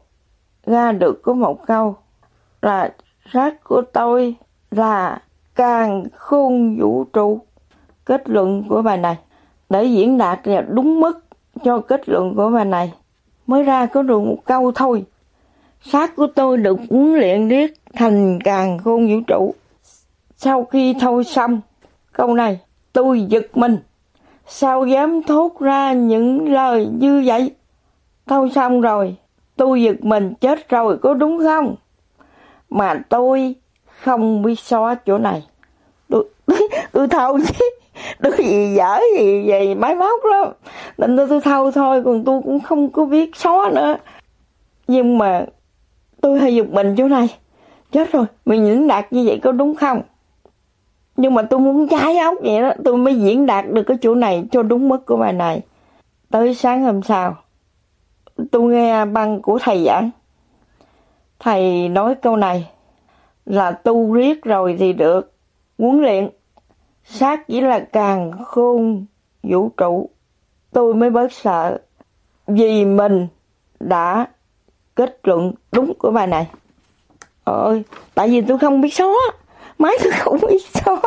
là xác của tôi là càn khôn vũ trụ. Kết luận của bài này để diễn đạt là đúng mức cho kết luận của bài này. Mới ra có được một câu thôi. Xác của tôi được huấn luyện riết thành càn khôn vũ trụ. Sau khi thâu xong câu này, tôi giật mình. Sao dám thốt ra những lời như vậy? Thâu xong rồi, tôi giật mình, chết rồi có đúng không? Mà tôi không biết xóa chỗ này. Tôi thâu chứ. Tôi gì dở gì vậy máy móc lắm. Nên tôi thâu thôi, còn tôi cũng không có biết xóa nữa. Nhưng mà tôi hơi giật mình chỗ này. Chết rồi, mình diễn đạt như vậy có đúng không? Nhưng mà tôi muốn cháy óc vậy đó, tôi mới diễn đạt được cái chỗ này cho đúng mức của bài này. Tới sáng hôm sau, tôi nghe băng của thầy giảng. Thầy nói câu này là tu riết rồi thì được huấn luyện. Xác chỉ là càn khôn vũ trụ. Tôi mới bớt sợ vì mình đã kết luận đúng của bài này. Ôi, tại vì tôi không biết xóa, máy tôi không biết xóa.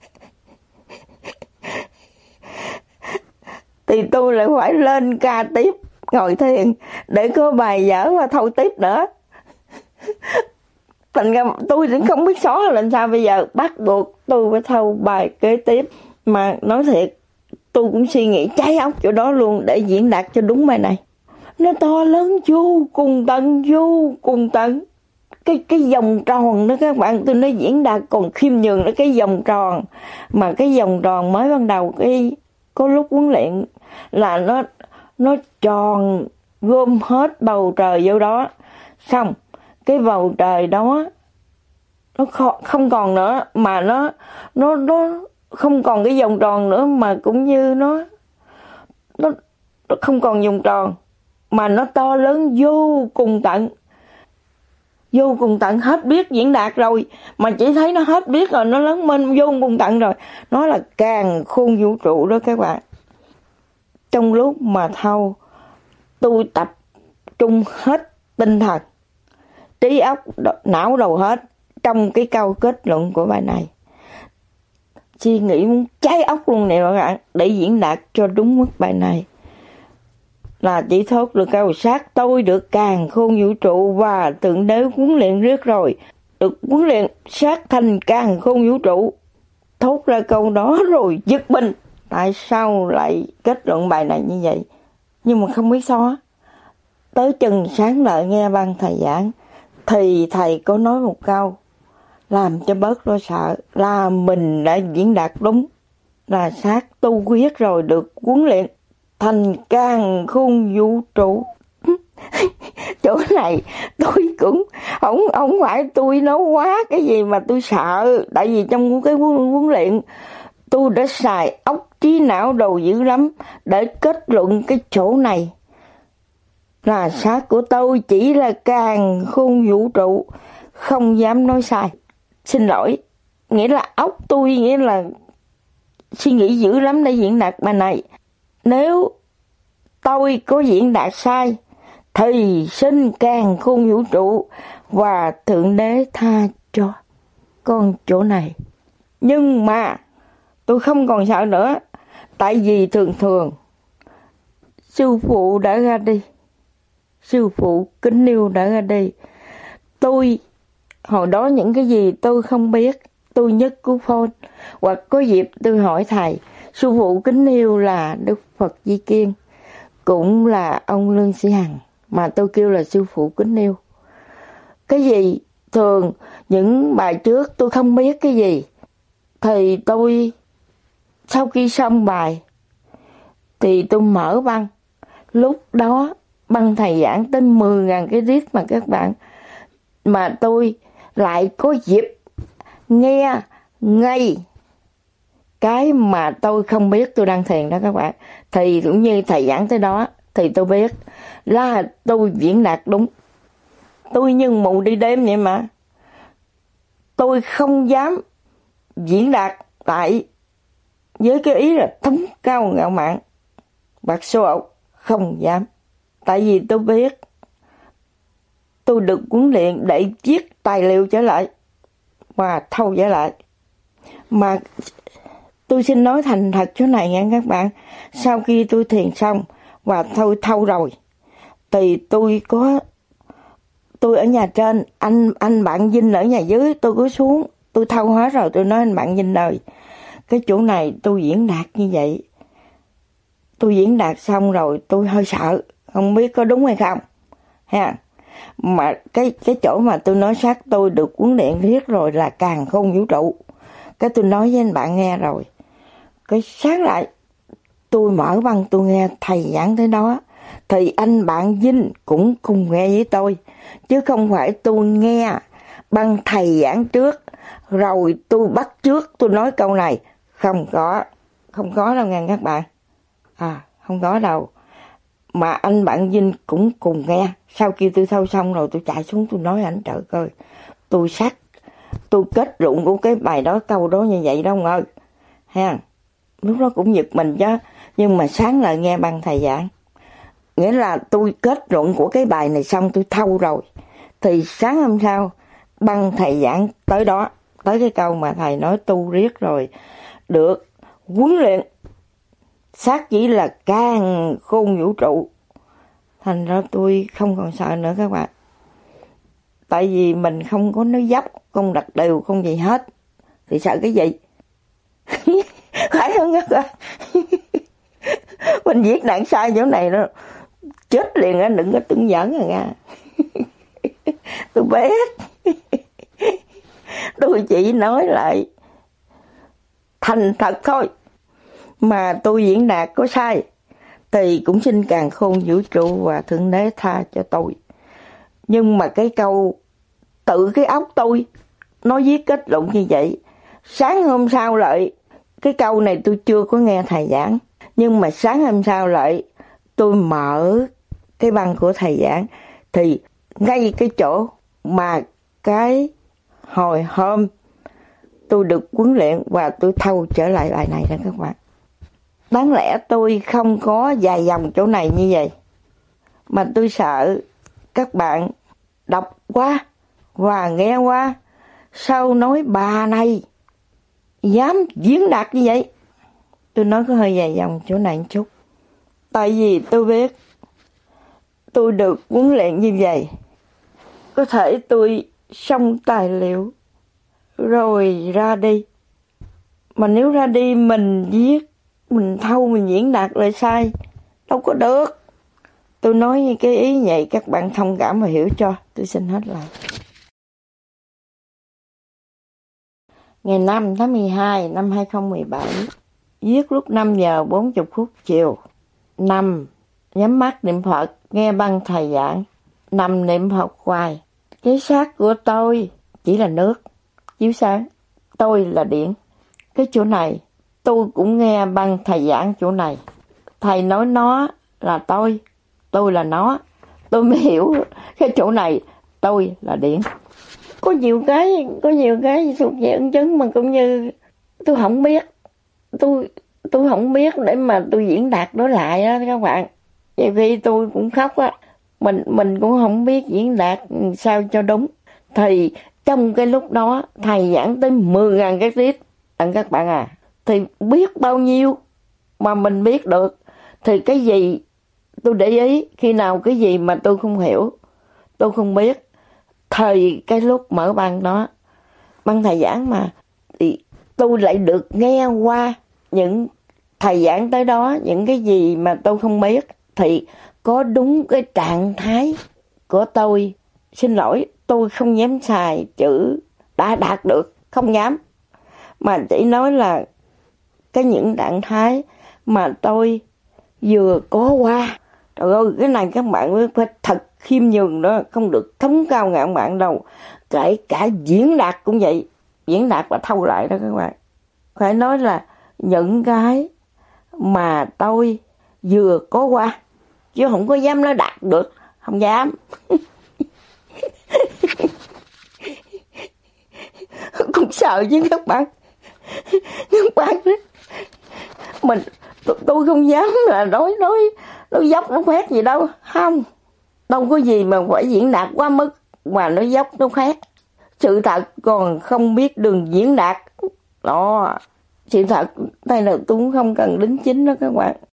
Thì tôi lại phải lên ca tiếp, ngồi thiền để có bài dở và thâu tiếp nữa. Thành ra tôi cũng không biết xóa là làm sao bây giờ, bắt buộc tôi phải thâu bài kế tiếp. Mà nói thiệt, tôi cũng suy nghĩ cháy óc chỗ đó luôn để diễn đạt cho đúng bài này. Nó to lớn vô cùng tận. Cái vòng tròn đó các bạn, tôi nói diễn đạt còn khiêm nhường nữa, cái vòng tròn. Mà cái vòng tròn mới ban đầu có lúc huấn luyện là nó tròn gom hết bầu trời vô đó. Xong cái bầu trời đó nó không còn nữa, mà nó không còn cái vòng tròn nữa, mà cũng như nó không còn vòng tròn, mà nó to lớn vô cùng tận, hết biết diễn đạt rồi, mà chỉ thấy nó hết biết rồi, nó lớn mênh vô cùng tận rồi. Nó là càn khôn vũ trụ đó các bạn. Trong lúc mà thâu, tôi tập trung hết tinh thần, trí óc, não đầu hết trong cái câu kết luận của bài này. Suy nghĩ muốn cháy óc luôn nè các bạn, để diễn đạt cho đúng mức bài này. Là chỉ thốt được câu xác tôi được càn khôn vũ trụ và Thượng Đế huấn luyện riết rồi, được huấn luyện xác thành càn khôn vũ trụ. Thốt ra câu đó rồi giật mình, tại sao lại kết luận bài này như vậy? Nhưng mà không biết xóa. Tới chừng sáng lại nghe băng thầy giảng, thì thầy có nói một câu làm cho bớt lo sợ, là mình đã diễn đạt đúng, là xác tu quyết rồi được huấn luyện thành càn khôn vũ trụ. Chỗ này tôi cũng không phải tôi nói quá cái gì mà tôi sợ, tại vì trong cái huấn luyện tôi đã xài óc trí não đồ dữ lắm để kết luận cái chỗ này là xác của tôi chỉ là càn khôn vũ trụ, không dám nói sai. Xin lỗi, nghĩa là óc tôi nghĩa là suy nghĩ dữ lắm để diễn đạt bài này. Nếu tôi có diễn đạt sai thì xin càn khôn vũ trụ và Thượng Đế tha cho con chỗ này. Nhưng mà tôi không còn sợ nữa, tại vì thường sư phụ đã ra đi, sư phụ kính yêu đã ra đi. Tôi hồi đó những cái gì tôi không biết, tôi nhất cú phone hoặc có dịp tôi hỏi thầy. Sư phụ kính yêu là Đức Phật Di Kiên, cũng là ông Lương Sĩ Hằng, mà tôi kêu là sư phụ kính yêu. Cái gì thường những bài trước tôi không biết cái gì, thì tôi sau khi xong bài thì tôi mở băng. Lúc đó băng thầy giảng tới 10.000 cái tiết mà các bạn, mà tôi lại có dịp nghe ngay cái mà tôi không biết tôi đang thiền đó các bạn. Thì cũng như thầy giảng tới đó thì tôi biết là tôi diễn đạt đúng. Tôi như mù đi đêm vậy mà. Tôi không dám diễn đạt lại với cái ý là thống cao ngạo mạn, bạc số, không dám. Tại vì tôi biết tôi được huấn luyện để viết tài liệu trở lại và thâu trở lại. Mà tôi xin nói thành thật chỗ này nha các bạn. Sau khi tôi thiền xong và tôi thâu rồi thì tôi ở nhà trên, anh bạn Vinh ở nhà dưới, tôi có xuống, tôi thâu hết rồi, tôi nói anh bạn Vinh ơi, cái chỗ này tôi diễn đạt như vậy. Tôi diễn đạt xong rồi tôi hơi sợ, không biết có đúng hay không. Ha. Mà cái chỗ mà tôi nói sát tôi được huấn luyện riết rồi là càn khôn vũ trụ. Cái tôi nói với anh bạn nghe rồi. Cái sáng lại tôi mở băng tôi nghe thầy giảng tới đó. Thì anh bạn Vinh cũng cùng nghe với tôi. Chứ không phải tôi nghe băng thầy giảng trước rồi tôi bắt trước tôi nói câu này. Không có đâu nghe các bạn. Không có đâu. Mà anh bạn Vinh cũng cùng nghe. Sau khi tôi thâu xong rồi tôi chạy xuống tôi nói anh trời ơi, tôi kết luận của cái bài đó câu đó như vậy đó ông ơi. Ha. Lúc đó cũng giật mình chứ. Nhưng mà sáng lại nghe băng thầy giảng. Nghĩa là tôi kết luận của cái bài này xong tôi thâu rồi. Thì sáng hôm sau băng thầy giảng tới đó, tới cái câu mà thầy nói tu riết rồi được huấn luyện sát chỉ là càn khôn vũ trụ. Thành ra tôi không còn sợ nữa các bạn. Tại vì mình không có nói dốc, không đặt đều, không gì hết. Thì sợ cái gì? Phải không các bạn? Mình viết đạn sai chỗ này đó, chết liền á, đừng có tưởng giỡn rồi nha. Tôi biết. Tôi chỉ nói lại thành thật thôi. Mà tôi diễn đạt có sai thì cũng xin càn khôn vũ trụ và Thượng Đế tha cho tôi. Nhưng mà cái câu tự cái óc tôi nó viết kết luận như vậy. Sáng hôm sau lại cái câu này tôi chưa có nghe thầy giảng. Nhưng mà sáng hôm sau lại tôi mở cái băng của thầy giảng. Thì ngay cái chỗ mà cái hồi hôm tôi được huấn luyện và tôi thâu trở lại bài này đó các bạn. Đáng lẽ tôi không có dài dòng chỗ này như vậy. Mà tôi sợ các bạn đọc qua và nghe qua. Sao nói bà này dám diễn đạt như vậy? Tôi nói có hơi dài dòng chỗ này một chút. Tại vì tôi biết tôi được huấn luyện như vậy. Có thể tôi xong tài liệu rồi ra đi. Mà nếu ra đi mình viết, mình thâu, mình diễn đạt lại sai, đâu có được. Tôi nói như cái ý vậy các bạn thông cảm và hiểu cho. Tôi xin hết lại. Ngày 5 tháng 12 năm 2017, viết lúc 5 giờ 40 phút chiều. Nằm, nhắm mắt niệm Phật, nghe băng thầy giảng, nằm niệm Phật hoài. Cái xác của tôi chỉ là nước, chiếu sáng. Tôi là điện. Cái chỗ này, tôi cũng nghe băng thầy giảng chỗ này. Thầy nói nó là tôi là nó. Tôi mới hiểu cái chỗ này, tôi là điện. Có nhiều cái thuộc về ấn chứng mà cũng như tôi không biết. Tôi không biết để mà tôi diễn đạt đối lại đó các bạn. Vậy vì tôi cũng khóc á. Mình cũng không biết diễn đạt sao cho đúng. Thì trong cái lúc đó thầy giảng tới 10.000 cái tiết các bạn à. Thì biết bao nhiêu mà mình biết được. Thì cái gì tôi để ý, khi nào cái gì mà tôi không hiểu, tôi không biết. Thời cái lúc mở băng đó, băng thầy giảng mà, thì tôi lại được nghe qua những thầy giảng tới đó, những cái gì mà tôi không biết. Thì có đúng cái trạng thái của tôi. Xin lỗi, tôi không dám xài chữ đã đạt được, không dám. Mà chỉ nói là cái những trạng thái mà tôi vừa có qua. Trời ơi, cái này các bạn phải thật khiêm nhường đó, không được thống cao ngạo mạn đâu. Kể cả diễn đạt cũng vậy, diễn đạt và thâu lại đó các bạn. Phải nói là những cái mà tôi vừa có qua, chứ không có dám nói đạt được, không dám. Cũng sợ chứ các bạn. Các bạn tôi không dám là nói dốc nó khoét gì đâu, không. Đâu có gì mà phải diễn đạt quá mức mà nó dốc nó khoét. Sự thật còn không biết đường diễn đạt. Đó, sự thật đây là tôi cũng không cần đính chính đó các bạn.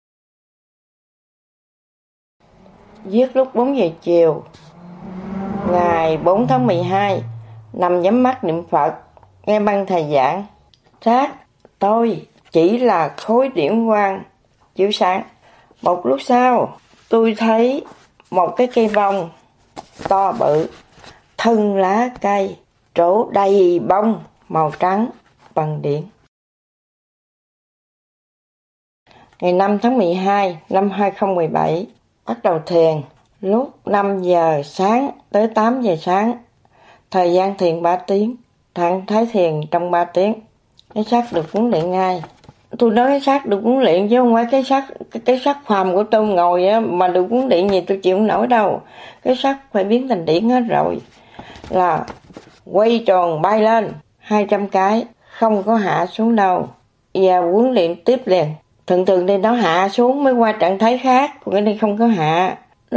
Viết lúc 4 giờ chiều, ngày 4 tháng 12, nằm nhắm mắt niệm Phật, nghe băng thầy giảng. Xác tôi chỉ là khối điểm quang chiếu sáng. Một lúc sau, tôi thấy một cái cây bông to bự, thân lá cây, trổ đầy bông màu trắng bằng điện. Ngày 5 tháng 12 năm 2017, bắt đầu thiền lúc 5 giờ sáng tới 8 giờ sáng. Thời gian thiền 3 tiếng, trạng thái thiền trong 3 tiếng. Cái xác được huấn luyện ngay. Tôi nói cái xác được huấn luyện chứ không phải cái xác phàm của tôi ngồi á, mà được huấn luyện gì tôi chịu không nổi đâu. Cái xác phải biến thành điển hết rồi. Là quay tròn bay lên 200 cái, không có hạ xuống đâu. Và huấn luyện tiếp liền. Thường thì nó hạ xuống mới qua trạng thái khác, còn cái này không có hạ.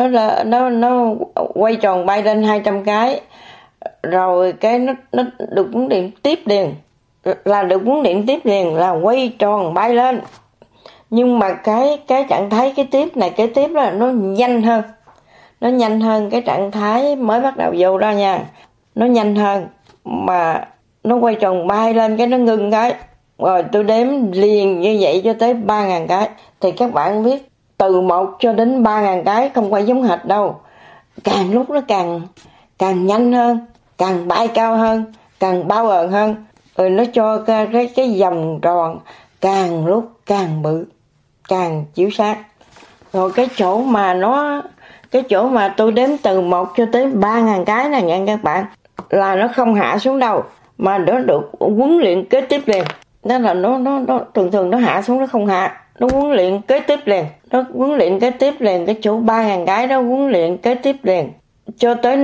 Nó quay tròn bay lên 200 cái, rồi cái nó được huấn luyện tiếp liền. Là được huấn luyện tiếp liền là quay tròn bay lên. Nhưng mà cái trạng thái kế tiếp là nó nhanh hơn. Nó nhanh hơn cái trạng thái mới bắt đầu vô đó nha. Nó nhanh hơn mà nó quay tròn bay lên cái nó ngưng cái. Rồi tôi đếm liền như vậy cho tới 3.000 cái. Thì các bạn biết từ 1 cho đến 3.000 cái không phải giống hệt đâu. Càng lúc nó càng nhanh hơn, càng bay cao hơn, càng bao ờn hơn. Rồi nó cho cái vòng tròn càng lúc càng bự, càng chiếu sáng. Rồi cái chỗ mà tôi đếm từ 1 cho tới 3.000 cái này nha các bạn, là nó không hạ xuống đâu, mà nó được huấn luyện kế tiếp liền. Đó là nó thường nó hạ xuống nó không hạ, nó huấn luyện kế tiếp liền. Nó huấn luyện kế tiếp liền, cái chỗ 3.000 cái đó huấn luyện kế tiếp liền cho tới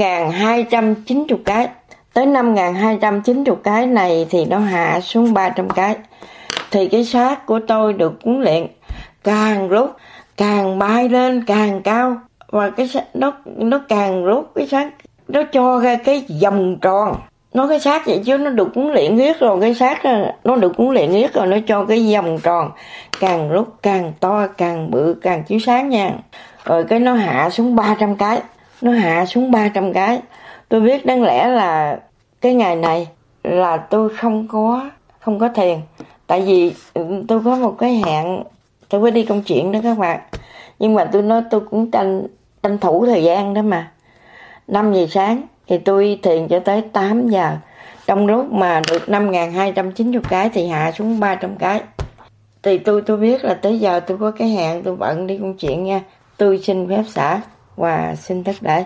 5.290 cái. Tới 5.290 cái này thì nó hạ xuống 300 cái. Thì cái xác của tôi được huấn luyện càng lúc càng bay lên càng cao. Và cái nó càng lúc cái xác nó cho ra cái vòng tròn. Nó cái xác vậy chứ nó được huấn luyện riết rồi. Cái xác nó được huấn luyện riết rồi, nó cho cái vòng tròn càng lúc càng to, càng bự, càng chiếu sáng nha. Rồi cái nó hạ xuống 300 cái. Nó hạ xuống 300 cái. Tôi biết đáng lẽ là cái ngày này là tôi không có thiền. Tại vì tôi có một cái hẹn, tôi phải đi công chuyện đó các bạn. Nhưng mà tôi nói tôi cũng tranh thủ thời gian đó mà. 5 giờ sáng thì tôi thiền cho tới 8 giờ. Trong lúc mà được 5.290 cái thì hạ xuống 300 cái. Thì tôi biết là tới giờ tôi có cái hẹn, tôi bận đi công chuyện nha. Tôi xin phép xả và xin thất đại.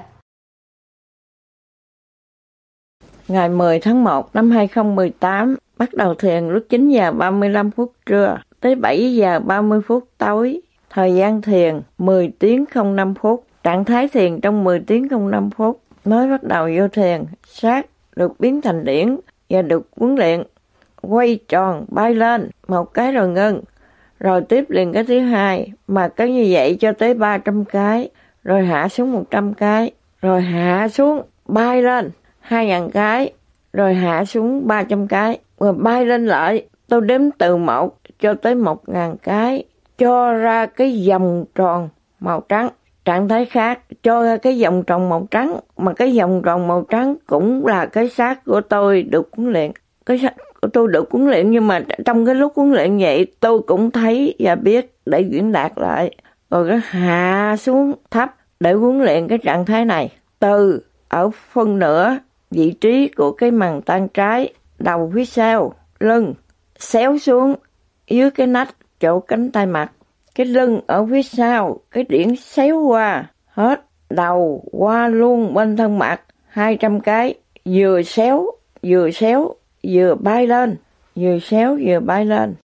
Ngày 10 tháng 1 năm 2018, bắt đầu thiền lúc 9 giờ 35 phút trưa tới 7 giờ 30 phút tối. Thời gian thiền 10 tiếng 05 phút. Trạng thái thiền trong 10 tiếng 05 phút. Mới bắt đầu vô thiền, xác được biến thành điển và được huấn luyện. Quay tròn bay lên một cái rồi ngưng. Rồi tiếp liền cái thứ hai, mà cứ như vậy cho tới 300 cái. Rồi hạ xuống 100 cái. Rồi hạ xuống bay lên 2.000 cái, rồi hạ xuống 300 cái, rồi bay lên lại. Tôi đếm từ 1 cho tới 1.000 cái, cho ra cái vòng tròn màu trắng. Trạng thái khác, cho ra cái vòng tròn màu trắng, mà cái vòng tròn màu trắng cũng là cái xác của tôi được huấn luyện. Cái xác của tôi được huấn luyện, nhưng mà trong cái lúc huấn luyện vậy, tôi cũng thấy và biết để diễn đạt lại. Rồi cái hạ xuống thấp để huấn luyện cái trạng thái này. Từ ở phân nửa vị trí của cái màng tan trái, đầu phía sau, lưng, xéo xuống dưới cái nách chỗ cánh tay mặt. Cái lưng ở phía sau, cái điển xéo qua, hết đầu qua luôn bên thân mặt, 200 cái, vừa xéo, vừa bay lên, vừa xéo vừa bay lên.